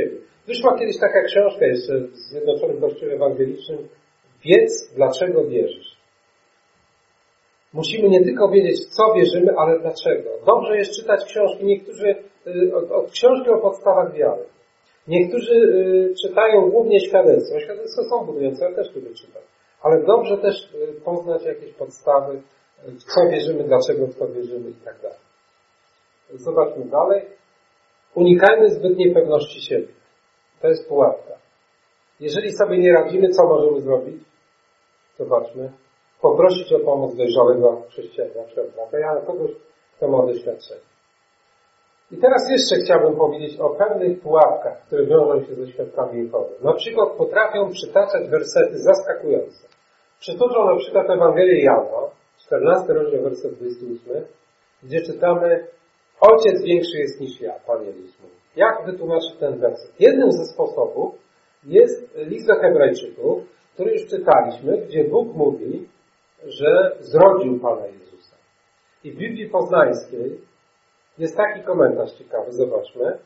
Wyszła kiedyś taka książka jeszcze w Zjednoczonym Kościele Ewangelicznym. Wiedz, dlaczego wierzysz. Musimy nie tylko wiedzieć, co wierzymy, ale dlaczego. Dobrze jest czytać książki. Niektórzy od książki o podstawach wiary. Niektórzy czytają głównie świadectwo. Świadectwa są budujące, ja też lubię czytać. Ale dobrze też poznać jakieś podstawy, w co wierzymy, dlaczego w to wierzymy i tak dalej. Zobaczmy dalej. Unikajmy zbytniej pewności siebie. To jest pułapka. Jeżeli sobie nie radzimy, co możemy zrobić? Zobaczmy. Poprosić o pomoc dojrzałego chrześcijanina, kogoś, kto ma doświadczenie. I teraz jeszcze chciałbym powiedzieć o pewnych pułapkach, które wiążą się ze świadkami Jehowy. Na przykład potrafią przytaczać wersety zaskakujące. Przytoczą na przykład Ewangelię Jana, 14 rozdział, werset 28, gdzie czytamy: Ojciec większy jest niż ja, Pan Jezus mówi. Jak wytłumaczyć ten werset? Jednym ze sposobów jest list do Hebrajczyków, który już czytaliśmy, gdzie Bóg mówi, że zrodził Pana Jezusa. I w Biblii Poznańskiej jest taki komentarz ciekawy, zobaczmy.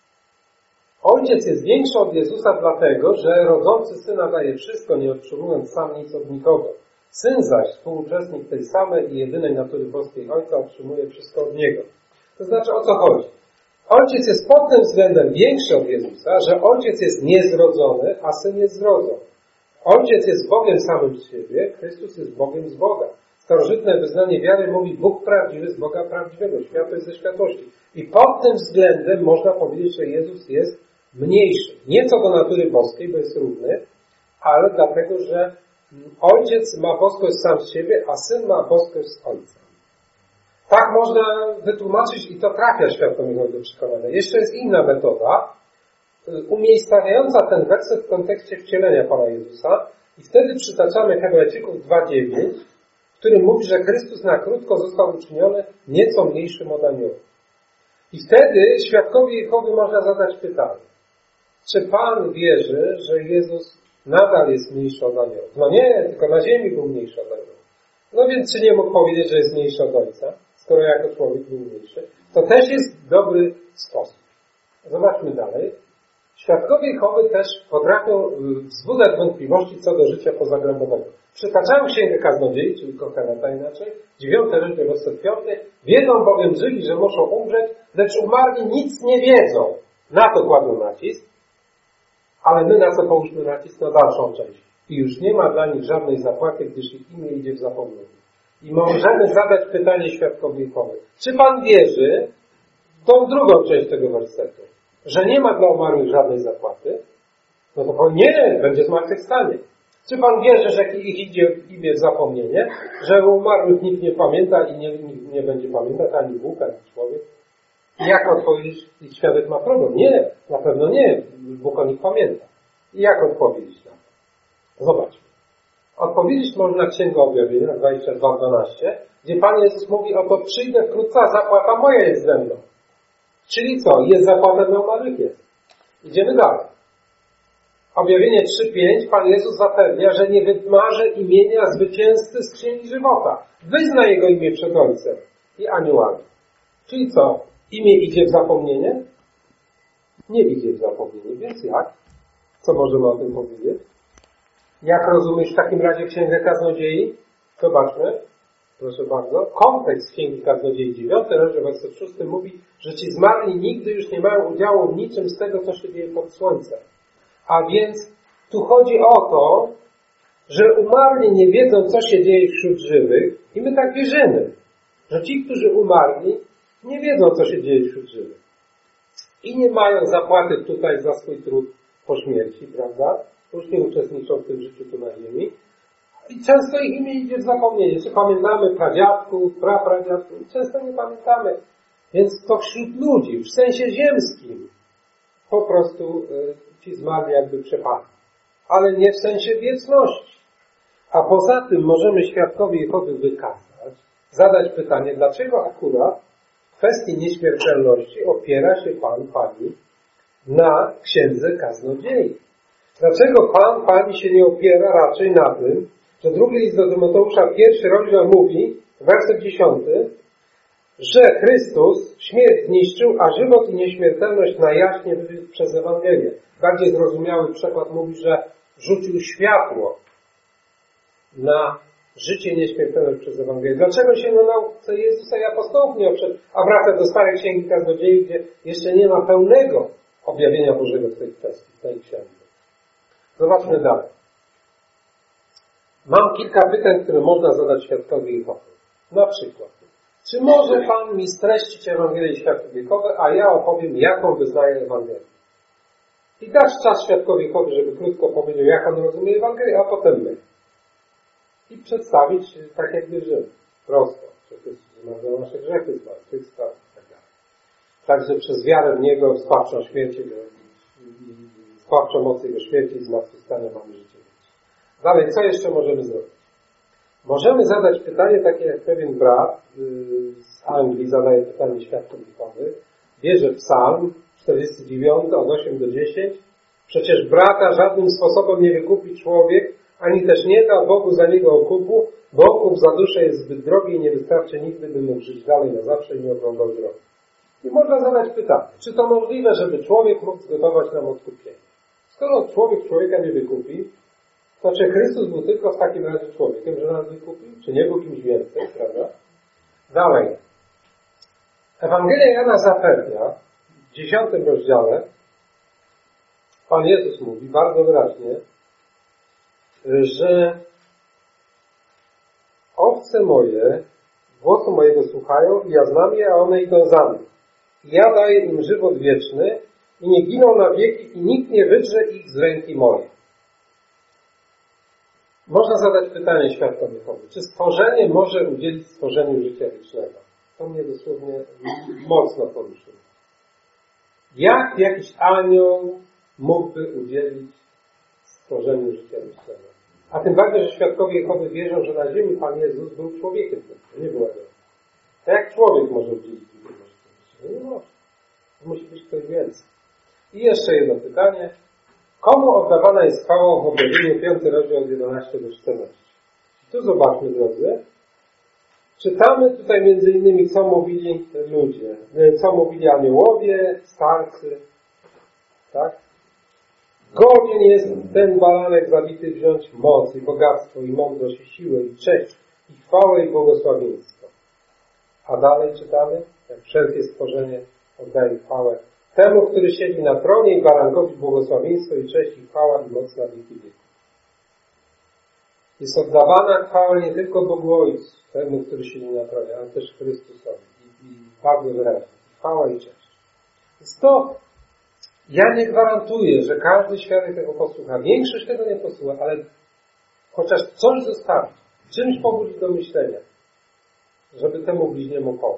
Ojciec jest większy od Jezusa dlatego, że rodzący Syna daje wszystko, nie otrzymując sam nic od nikogo. Syn zaś, współuczestnik tej samej i jedynej natury boskiej Ojca, otrzymuje wszystko od Niego. To znaczy, o co chodzi? Ojciec jest pod tym względem większy od Jezusa, że Ojciec jest niezrodzony, a Syn jest zrodzony. Ojciec jest Bogiem samym z siebie, Chrystus jest Bogiem z Boga. Starożytne wyznanie wiary mówi: Bóg prawdziwy z Boga prawdziwego, światłość ze światłości. I pod tym względem można powiedzieć, że Jezus jest mniejszy. Nie co do natury boskiej, bo jest równy, ale dlatego, że Ojciec ma boskość sam z siebie, a Syn ma boskość z Ojca. Tak można wytłumaczyć i to trafia światowi do przekonania. Jeszcze jest inna metoda, umiejscawiająca ten werset w kontekście wcielenia Pana Jezusa i wtedy przytaczamy Hebrajczyków 2:9, w którym mówi, że Chrystus na krótko został uczyniony nieco mniejszym od aniołów. I wtedy świadkowi Jehowy można zadać pytanie: czy Pan wierzy, że Jezus nadal jest mniejszy od aniołów? No nie, tylko na ziemi był mniejszy od aniołów. No więc czy nie mógł powiedzieć, że jest mniejszy od Ojca, skoro jako człowiek był mniejszy? To też jest dobry sposób. Zobaczmy dalej. Świadkowie Jehowy też potrafią wzbudzać wątpliwości co do życia pozagrobowego. Przytaczają Księgę Kaznodziei, czyli Koheleta inaczej, 9 rozdział, werset 5. Wiedzą bowiem żyli, że muszą umrzeć, lecz umarli nic nie wiedzą. Na to kładą nacisk, ale my na co połóżmy nacisk? Na dalszą część. I już nie ma dla nich żadnej zapłaty, gdyż ich imię idzie w zapomnienie. I możemy zadać pytanie świadkowi Jehowy: czy Pan wierzy w tą drugą część tego wersetu, że nie ma dla umarłych żadnej zapłaty? No to nie, będzie zmartwychwstanie. Czy Pan wierzy, że ich idzie imię w zapomnienie, że umarłych nikt nie pamięta i nikt nie będzie pamiętać, ani Bóg, ani człowiek? I jak odpowiedzieć? Ich świadek ma problem. Nie, na pewno nie. Bóg o nich pamięta. I jak odpowiedzieć na to? Zobaczmy. Odpowiedzieć można Księgę Objawienia 22:12, gdzie Pan Jezus mówi: oto przyjdę wkrótce, a zapłata moja jest ze mną. Czyli co? Jest zapłata dla umarłych? Jest. Idziemy dalej. Objawienie 3:5 Pan Jezus zapewnia, że nie wymarzy imienia zwycięzcy z Księgi Żywota. Wyzna Jego imię przed Ojcem i aniołami. Czyli co? Imię idzie w zapomnienie? Nie idzie w zapomnienie, więc jak? Co możemy o tym powiedzieć? Jak rozumiesz w takim razie Księgę Kaznodziei? Zobaczmy. Proszę bardzo. Kontekst Księgi Kaznodziei 9, rozdział werset 6 mówi, że ci zmarli nigdy już nie mają udziału w niczym z tego, co się dzieje pod słońcem. A więc tu chodzi o to, że umarli nie wiedzą, co się dzieje wśród żywych i my tak wierzymy, że ci, którzy umarli, nie wiedzą, co się dzieje wśród żywych. I nie mają zapłaty tutaj za swój trud po śmierci, prawda? Już nie uczestniczą w tym życiu tu na ziemi. I często ich imię idzie w zapomnienie. Czy pamiętamy pradziadków, prapradziadków? Często nie pamiętamy. Więc to wśród ludzi, w sensie ziemskim, po prostu ci zmarli jakby przepadli. Ale nie w sensie wieczności. A poza tym możemy świadkowi Jehowy wykazać, zadać pytanie, dlaczego akurat w kwestii nieśmiertelności opiera się Pan, Pani na Księdze Kaznodziei. Dlaczego Pan, Pani się nie opiera raczej na tym, że drugi list do Tymoteusza, 1 rozdział mówi, werset 10, że Chrystus śmierć zniszczył, a żywot i nieśmiertelność na jaśnie wywiózł przez Ewangelię. Bardziej zrozumiały przekład mówi, że rzucił światło na życie i nieśmiertelność przez Ewangelię. Dlaczego się na nauce Jezusa i apostołów nie oprzeć, a wraca do starej księgi Kaznodziei, gdzie jeszcze nie ma pełnego objawienia Bożego w tej kwestii, w tej księdze. Zobaczmy dalej. Mam kilka pytań, które można zadać świadkowi Jehowy. Na przykład, czy może Pan mi streścić Ewangelię świadków Jehowy, a ja opowiem, jaką wyznaje Ewangelię? I dać czas świadkowi Jehowy, żeby krótko powiedział, jak on rozumie Ewangelię, a potem my. I przedstawić tak, jak wierzymy. Prosto. Że Chrystus zmarł nasze grzechy, zmartwychwstał i tak dalej. Także przez wiarę w Niego, w zbawczą śmierć i zbawczą moc Jego śmierci i zmartwychwstania mamy życie wieczne. Dalej, co jeszcze możemy zrobić? Możemy zadać pytanie, takie jak pewien brat z Anglii zadaje pytanie świadkom Jehowy. Bierze psalm 49 od 8 do 10. Przecież brata żadnym sposobem nie wykupi człowiek, ani też nie da Bogu za niego okupu, bo okup za duszę jest zbyt drogi i nie wystarczy nigdy, by mógł żyć dalej na zawsze i nie oglądał drogi. I można zadać pytanie, czy to możliwe, żeby człowiek mógł zgotować nam odkupienie? Skoro człowiek człowieka nie wykupi, to czy Chrystus był tylko w takim razie człowiekiem, że nas wykupił? Czy nie był kimś więcej, prawda? Dalej. Ewangelia Jana zapewnia w 10 rozdziale Pan Jezus mówi bardzo wyraźnie, że owce moje głosu mojego słuchają i ja znam je, a one idą za mną. I ja daję im żywot wieczny i nie giną na wieki i nikt nie wydrze ich z ręki mojej. Można zadać pytanie świadkom Jehowy, czy stworzenie może udzielić stworzeniu życia wiecznego? To mnie dosłownie mocno poruszyło. Jak jakiś anioł mógłby udzielić stworzeniu życia wiecznego? A tym bardziej, że świadkowie Jehowy wierzą, że na ziemi Pan Jezus był człowiekiem, to nie był aniołem. To jak człowiek może udzielić drugiego życia wiecznego? Nie może. To musi być ktoś więcej. I jeszcze jedno pytanie. Komu oddawana jest chwała w objawieniu 5 rozdział od 11 do 14? Tu zobaczmy, drodzy. Czytamy tutaj między innymi, co mówili ludzie, co mówili aniołowie, starcy. Tak? Godzien jest ten baranek zabity wziąć moc i bogactwo i mądrość i siłę i cześć i chwałę i błogosławieństwo. A dalej czytamy, jak wszelkie stworzenie oddaje chwałę temu, który siedzi na tronie i barankowi błogosławieństwo i cześć i chwała i moc na wieki wieków. Jest oddawana chwała nie tylko Bogu Ojcu, temu, który siedzi na tronie, ale też Chrystusowi. I bardzo wyraźnie. Chwała i cześć. Więc to ja nie gwarantuję, że każdy świadek tego posłucha. Większość tego nie posłucha, ale chociaż coś zostawić, czymś pobudzić do myślenia, żeby temu bliźniemu pomóc.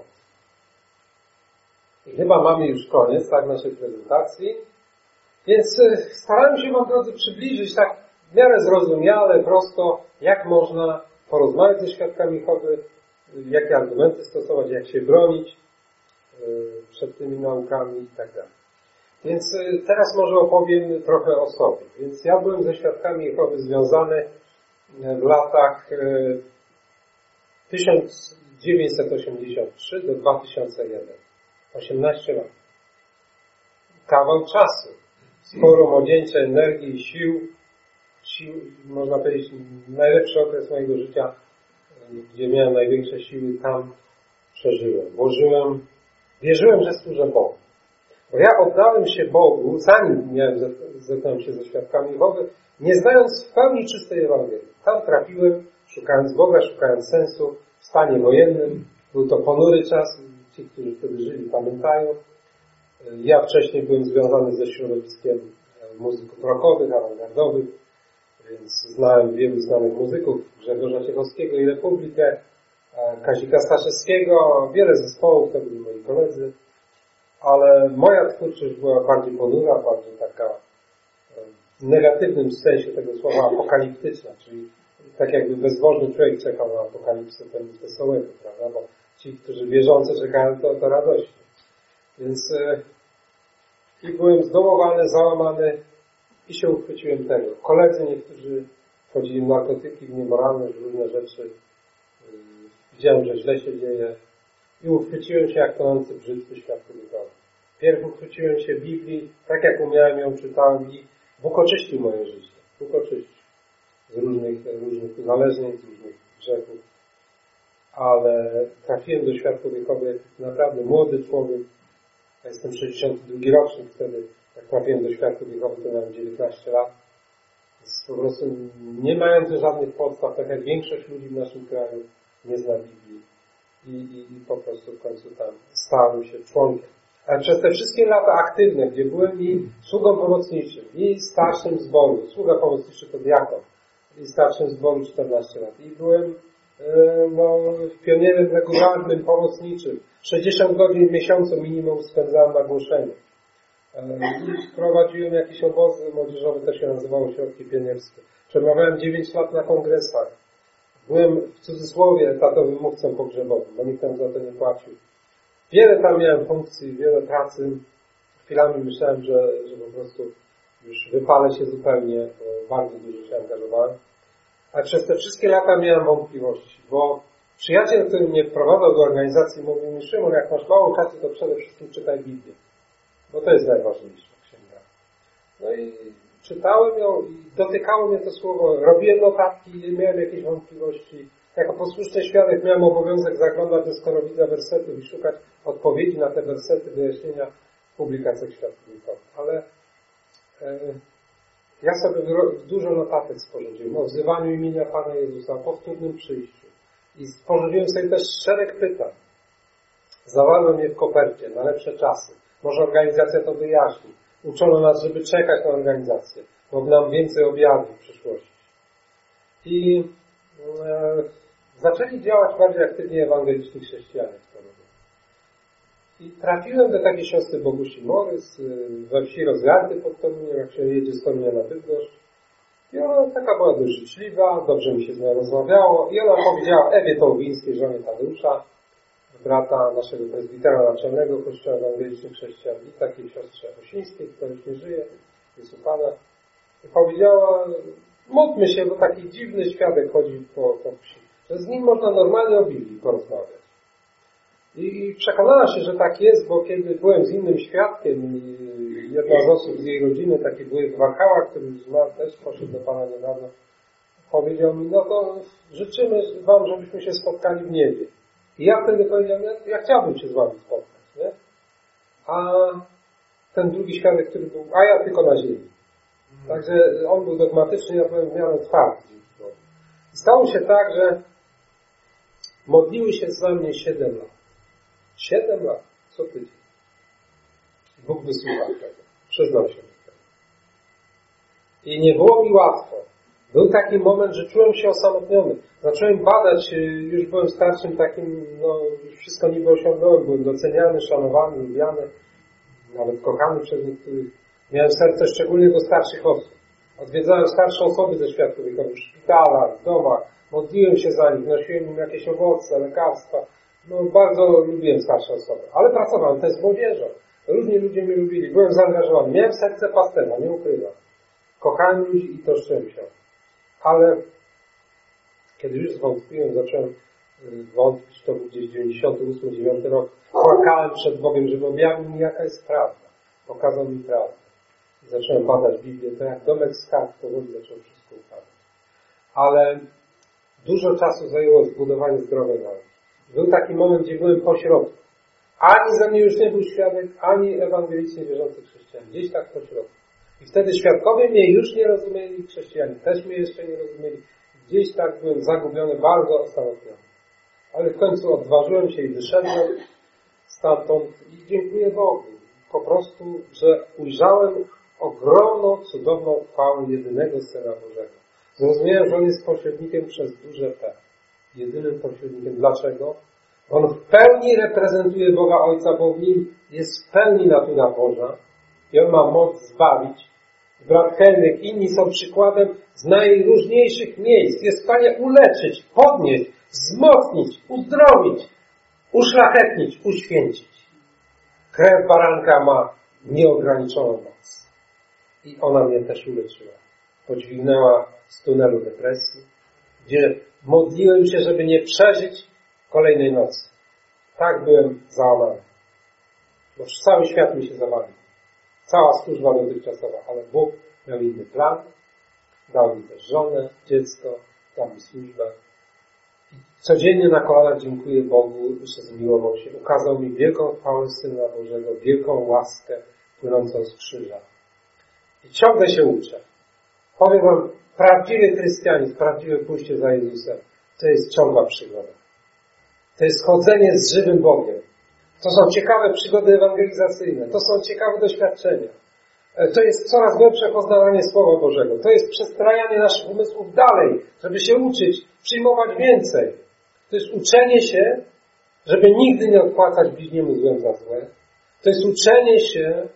I chyba mamy już koniec, tak, naszej prezentacji. Więc staramy się Wam, drodzy, przybliżyć tak w miarę zrozumiale, prosto, jak można porozmawiać ze świadkami Jehowy, jakie argumenty stosować, jak się bronić przed tymi naukami i tak dalej. Więc teraz może opowiem trochę o sobie. Więc ja byłem ze świadkami Jehowy związany w latach 1983 do 2001. 18 lat. Kawał czasu. Sporo młodzieńczej energii i sił, można powiedzieć, najlepszy okres mojego życia, gdzie miałem największe siły, tam przeżyłem. Wierzyłem, że służę Bogu. Bo ja oddałem się Bogu, zanim zetknąłem się ze świadkami Jehowy, nie znając w pełni czystej Ewangelii. Tam trafiłem, szukając Boga, szukając sensu w stanie wojennym. Był to ponury czas, ci, którzy wtedy żyli, pamiętają. Ja wcześniej byłem związany ze środowiskiem muzyków rockowych, awangardowych, więc znałem wielu znanych muzyków, Grzegorza Ciechowskiego i Republikę, Kazika Staszewskiego, wiele zespołów, to byli moi koledzy, ale moja twórczość była bardziej ponura, bardziej taka w negatywnym sensie tego słowa apokaliptyczna, czyli tak jakby bezbożny człowiek czekał na apokalipsę temu wesołego, prawda, bo ci, którzy wierzący czekają, to radośnie. Więc i byłem zdołowany, załamany i się uchwyciłem tego. Koledzy niektórzy wchodzili w narkotyki, w niemoralność, w różne rzeczy. Widziałem, że źle się dzieje. i uchwyciłem się jak tonący brzytwy świat duchowy. Pierw uchwyciłem się Biblii, tak jak umiałem ją czytałem i Bóg oczyścił moje życie. Bóg oczyścił z różnych uzależnień, z różnych grzechów. Ale trafiłem do świata duchowy jak naprawdę młody człowiek. Ja jestem 62 rocznik wtedy, jak trafiłem do świata duchowy, to miałem 19 lat. Więc po prostu nie mając żadnych podstaw, tak jak większość ludzi w naszym kraju nie zna Biblii. I po prostu w końcu tam stałem się członkiem. Ale przez te wszystkie lata aktywne, gdzie byłem i sługą pomocniczym, i starszym zboru, sługa pomocniczy to diakon, i starszym zboru 14 lat. I byłem pionierem regularnym, pomocniczym. 60 godzin w miesiącu minimum spędzałem na głoszeniu. I prowadziłem jakieś obozy młodzieżowe, to się nazywało ośrodki pionierskie. Przemawiałem 9 lat na kongresach. Byłem w cudzysłowie etatowym mówcą pogrzebowym, bo nikt tam za to nie płacił. Wiele tam miałem funkcji, wiele pracy. Chwilami myślałem, że po prostu już wypalę się zupełnie, bo bardzo dużo się angażowałem. A przez te wszystkie lata miałem wątpliwości, bo przyjaciel, który mnie wprowadzał do organizacji, mówił mi: Szymon, jak masz mało czasu, to przede wszystkim czytaj Biblię, bo to jest najważniejsza księga. No i czytałem ją i dotykało mnie to słowo, robiłem notatki, miałem jakieś wątpliwości. Jako posłuszny świadek miałem obowiązek zaglądać do skorowidza wersetów i szukać odpowiedzi na te wersety, wyjaśnienia w publikacjach świadków. Ale ja sobie dużo notatek sporządziłem o wzywaniu imienia Pana Jezusa, o powtórnym przyjściu. I sporządziłem sobie też szereg pytań. Zawarłem je w kopercie na lepsze czasy. Może organizacja to wyjaśni. Uczono nas, żeby czekać na organizację, bo nam więcej objawi w przyszłości. I zaczęli działać bardziej aktywnie ewangeliczni chrześcijanie w Toruniu. I trafiłem do takiej siostry Bogusi Morys we wsi Rozgardy pod Toruniem, jak się jedzie z Torunia na Bydgoszcz. I ona taka była dość życzliwa, dobrze mi się z nią rozmawiało. I ona powiedziała Ewie Tołwińskiej, żonie Tadeusza, brata naszego prezbitera naczelnego Kościoła Ewangelicznych Chrześcijan, i takiej siostrze Osińskiej, która już nie żyje, jest u Pana. I powiedziała: módlmy się, bo taki dziwny świadek chodzi po wsi, że z nim można normalnie o Biblii porozmawiać. I przekonała się, że tak jest, bo kiedy byłem z innym świadkiem, jedna z osób z jej rodziny, taki wujek Warchała, który zmarł, też poszedł do Pana niedawno, powiedział mi: no to życzymy Wam, żebyśmy się spotkali w niebie. I ja wtedy powiedziałem: ja chciałbym się z Wami spotkać, nie? A ten drugi świadek, który był, a ja tylko na ziemi. Także on był dogmatyczny, ja byłem w miarę twardy. I stało się tak, że modliły się za mnie 7 lat. 7 lat, co tydzień. Bóg wysłuchał tego. Przyznał się do tego. I nie było mi łatwo. Był taki moment, że czułem się osamotniony. Zacząłem badać, już byłem starszym takim, już wszystko niby osiągnąłem. Byłem doceniany, szanowany, lubiany, nawet kochany przez niektórych. Miałem serce szczególnie do starszych osób. Odwiedzałem starsze osoby ze świata duchowego w szpitalach, w domach. Modliłem się za nich, nosiłem im jakieś owoce, lekarstwa. Bardzo lubiłem starsze osoby. Ale pracowałem też z młodzieżą. Różni ludzie mnie lubili. Byłem zaangażowany. Miałem serce pasterza, nie ukrywam. Kochałem ludzi i troszczyłem się. Ale kiedy już zwątpiłem, zacząłem wątpić, to był gdzieś 98-99 rok. Płakałem przed Bogiem, żeby objawił mi, jaka jest prawda. Pokazał mi prawdę. I zacząłem badać Biblię. To jak domek z kart, powoli zacząłem wszystko upadać. Ale dużo czasu zajęło zbudowanie zdrowej nauki. Był taki moment, gdzie byłem pośrodku. Ani ze mnie już nie był świadek, ani ewangelicznie wierzący chrześcijan. Gdzieś tak pośrodku. I wtedy świadkowie mnie już nie rozumieli, chrześcijanie też mnie jeszcze nie rozumieli. Gdzieś tak byłem zagubiony, bardzo osamotniony. Ale w końcu odważyłem się i wyszedłem stamtąd i dziękuję Bogu. Po prostu, że ujrzałem ogromną, cudowną chwałę jedynego Syna Bożego. Zrozumiałem, że On jest pośrednikiem przez duże P. Jedynym pośrednikiem. Dlaczego? On w pełni reprezentuje Boga Ojca, bo w Nim jest w pełni natura Boża i On ma moc zbawić. Brat Henryk, inni są przykładem z najróżniejszych miejsc. Jest w stanie uleczyć, podnieść, wzmocnić, uzdrowić, uszlachetnić, uświęcić. Krew baranka ma nieograniczoną moc. I ona mnie też uleczyła. Podźwignęła z tunelu depresji, gdzie modliłem się, żeby nie przeżyć kolejnej nocy. Tak byłem załamany. Bo cały świat mi się zawalił. Cała służba dotychczasowa, ale Bóg miał inny plan. Dał mi też żonę, dziecko, dał mi służbę. Codziennie na kolanach dziękuję Bogu, że zmiłował się. Ukazał mi wielką chwałę Syna Bożego, wielką łaskę płynącą z krzyża. I ciągle się uczę. Powiem wam, prawdziwy chrystianizm, prawdziwe pójście za Jezusem, to jest ciągła przygoda. To jest chodzenie z żywym Bogiem. To są ciekawe przygody ewangelizacyjne. To są ciekawe doświadczenia. To jest coraz głębsze poznawanie Słowa Bożego. To jest przestrajanie naszych umysłów dalej, żeby się uczyć, przyjmować więcej. To jest uczenie się, żeby nigdy nie odpłacać bliźniemu złem za złe. To jest uczenie się,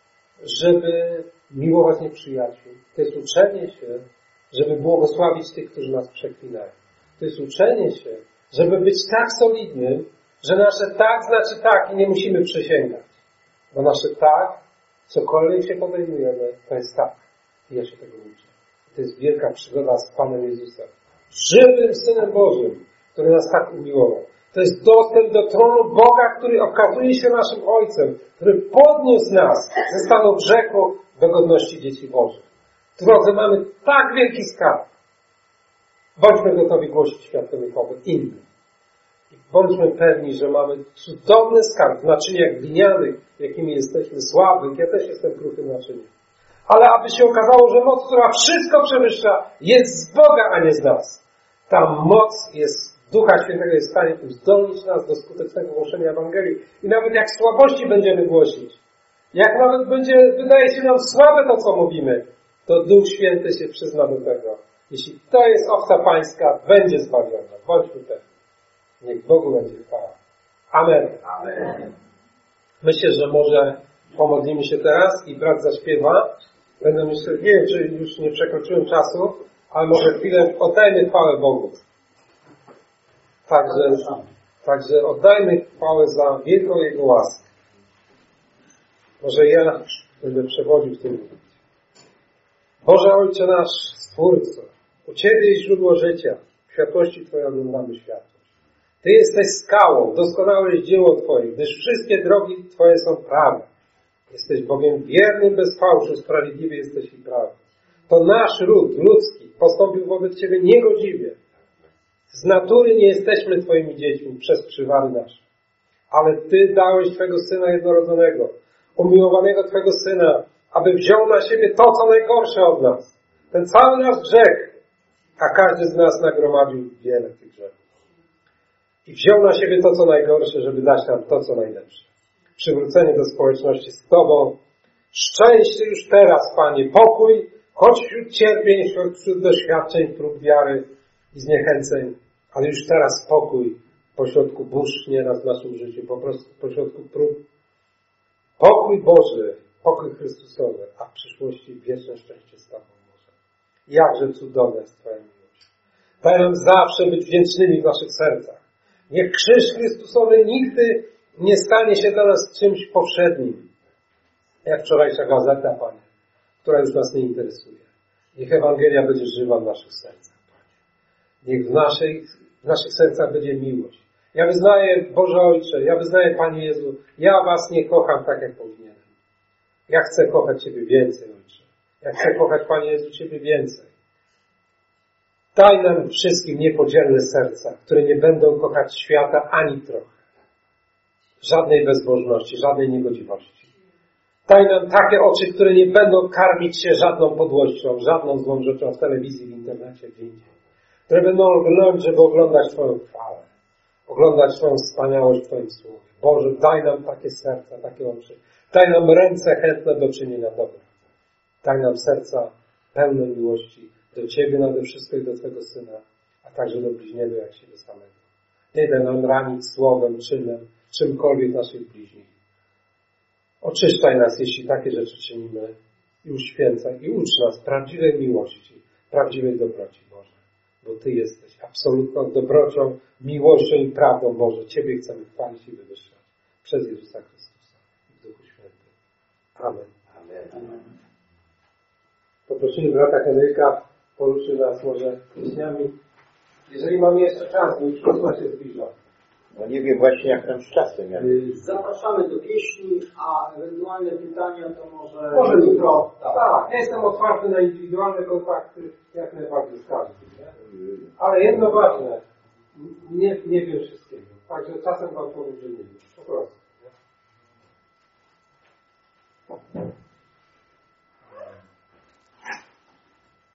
żeby miłować nieprzyjaciół. To jest uczenie się, żeby błogosławić tych, którzy nas przeklinają. To jest uczenie się, żeby być tak solidnym, że nasze tak znaczy tak i nie musimy przysięgać. Bo nasze tak, cokolwiek się podejmujemy, to jest tak. I ja się tego uczę. To jest wielka przygoda z Panem Jezusem. Żywym Synem Bożym, który nas tak umiłował. To jest dostęp do tronu Boga, który okazuje się naszym Ojcem, który podniósł nas ze stanu grzechu do godności dzieci Bożych. W drodze mamy tak wielki skarb. Bądźmy gotowi głosić światowy powód innym. I bądźmy pewni, że mamy cudowny skarb w naczyniach glinianych, jakimi jesteśmy słabych. Ja też jestem kruchym naczyniem. Ale aby się okazało, że moc, która wszystko przewyższa, jest z Boga, a nie z nas. Ta moc jest Ducha Świętego, jest w stanie uzdolnić nas do skutecznego głoszenia Ewangelii. I nawet jak słabości będziemy głosić, jak nawet wydaje się nam słabe to, co mówimy, to Duch Święty się przyzna do tego. Jeśli to jest owca pańska, będzie zbawiona. Bądźmy pewni. Niech Bogu będzie chwała. Amen. Amen. Myślę, że może pomodlimy się teraz i brat zaśpiewa. Będę myślał, nie wiem, czy już nie przekroczyłem czasu, ale może chwilę oddajmy chwałę Bogu. Także oddajmy chwałę za wielką Jego łaskę. Może ja będę przewodził w tym momencie. Boże Ojcze nasz, Stwórco, u Ciebie jest źródło życia. W światłości Twojej oglądamy światłość. Ty jesteś skałą, doskonałe jest dzieło Twoje, gdyż wszystkie drogi Twoje są prawe. Jesteś Bogiem wiernym bez fałszu, sprawiedliwy jesteś i prawy. To nasz ród ludzki postąpił wobec Ciebie niegodziwie. Z natury nie jesteśmy Twoimi dziećmi przez przywary nasze. Ale Ty dałeś Twego Syna jednorodzonego, umiłowanego Twego Syna, aby wziął na siebie to, co najgorsze od nas. Ten cały nasz grzech, a każdy z nas nagromadził wiele tych grzechów. I wziął na siebie to, co najgorsze, żeby dać nam to, co najlepsze. Przywrócenie do społeczności z Tobą. Szczęście już teraz, Panie. Pokój, choć wśród cierpień, wśród doświadczeń, prób wiary i zniechęceń, ale już teraz spokój pośrodku burz nieraz w naszym życiu, po prostu pośrodku prób. Pokój Boży, pokój Chrystusowy, a w przyszłości wieczne szczęście z Tobą, Boże. Jakże cudowna jest Twoja miłość. Daj nam zawsze być wdzięcznymi w naszych sercach. Niech krzyż Chrystusowy nigdy nie stanie się dla nas czymś powszednim. Jak wczorajsza gazeta, Panie, która już nas nie interesuje. Niech Ewangelia będzie żywa w naszych sercach, Panie. Niech w naszych sercach będzie miłość. Ja wyznaję, Boże Ojcze, ja wyznaję, Panie Jezu, ja Was nie kocham tak, jak powinienem. Ja chcę kochać Ciebie więcej, Ojcze. Ja chcę kochać, Panie Jezu, Ciebie więcej. Daj nam wszystkim niepodzielne serca, które nie będą kochać świata ani trochę. Żadnej bezbożności, żadnej niegodziwości. Daj nam takie oczy, które nie będą karmić się żadną podłością, żadną złą rzeczą w telewizji, w internecie, gdzie indziej. Które będą oglądać, żeby oglądać Twoją chwałę. Oglądać Twoją wspaniałość w Twoim Słowie. Boże, daj nam takie serca, takie oczy. Daj nam ręce chętne do czynienia dobra. Daj nam serca pełne miłości do Ciebie nade wszystko i do Twego Syna, a także do bliźniego jak siebie samego. Nie daj nam ranić słowem, czynem, czymkolwiek naszych bliźnich. Oczyszczaj nas, jeśli takie rzeczy czynimy i uświęcaj i ucz nas prawdziwej miłości, prawdziwej dobroci, Boże. Bo Ty jesteś absolutną dobrocią, miłością i prawdą, Boże. Ciebie chcemy chwalić i wywyższać. Przez Jezusa Chrystusa i w Duchu Świętym. Amen. Amen. Poprosimy brata Henryka, poruszy nas może pieśniami. Jeżeli mamy jeszcze czas, bo już kosma się zbliża. No nie wiem właśnie jak tam z czasem. Zapraszamy do pieśni, a ewentualne pytania to Może jutro. Tak, ja jestem otwarty na indywidualne kontakty, jak najbardziej z każdym. Nie? Ale jedno ważne, nie wiem wszystkiego. Także czasem wam powiem, że nie wiem. Po prostu.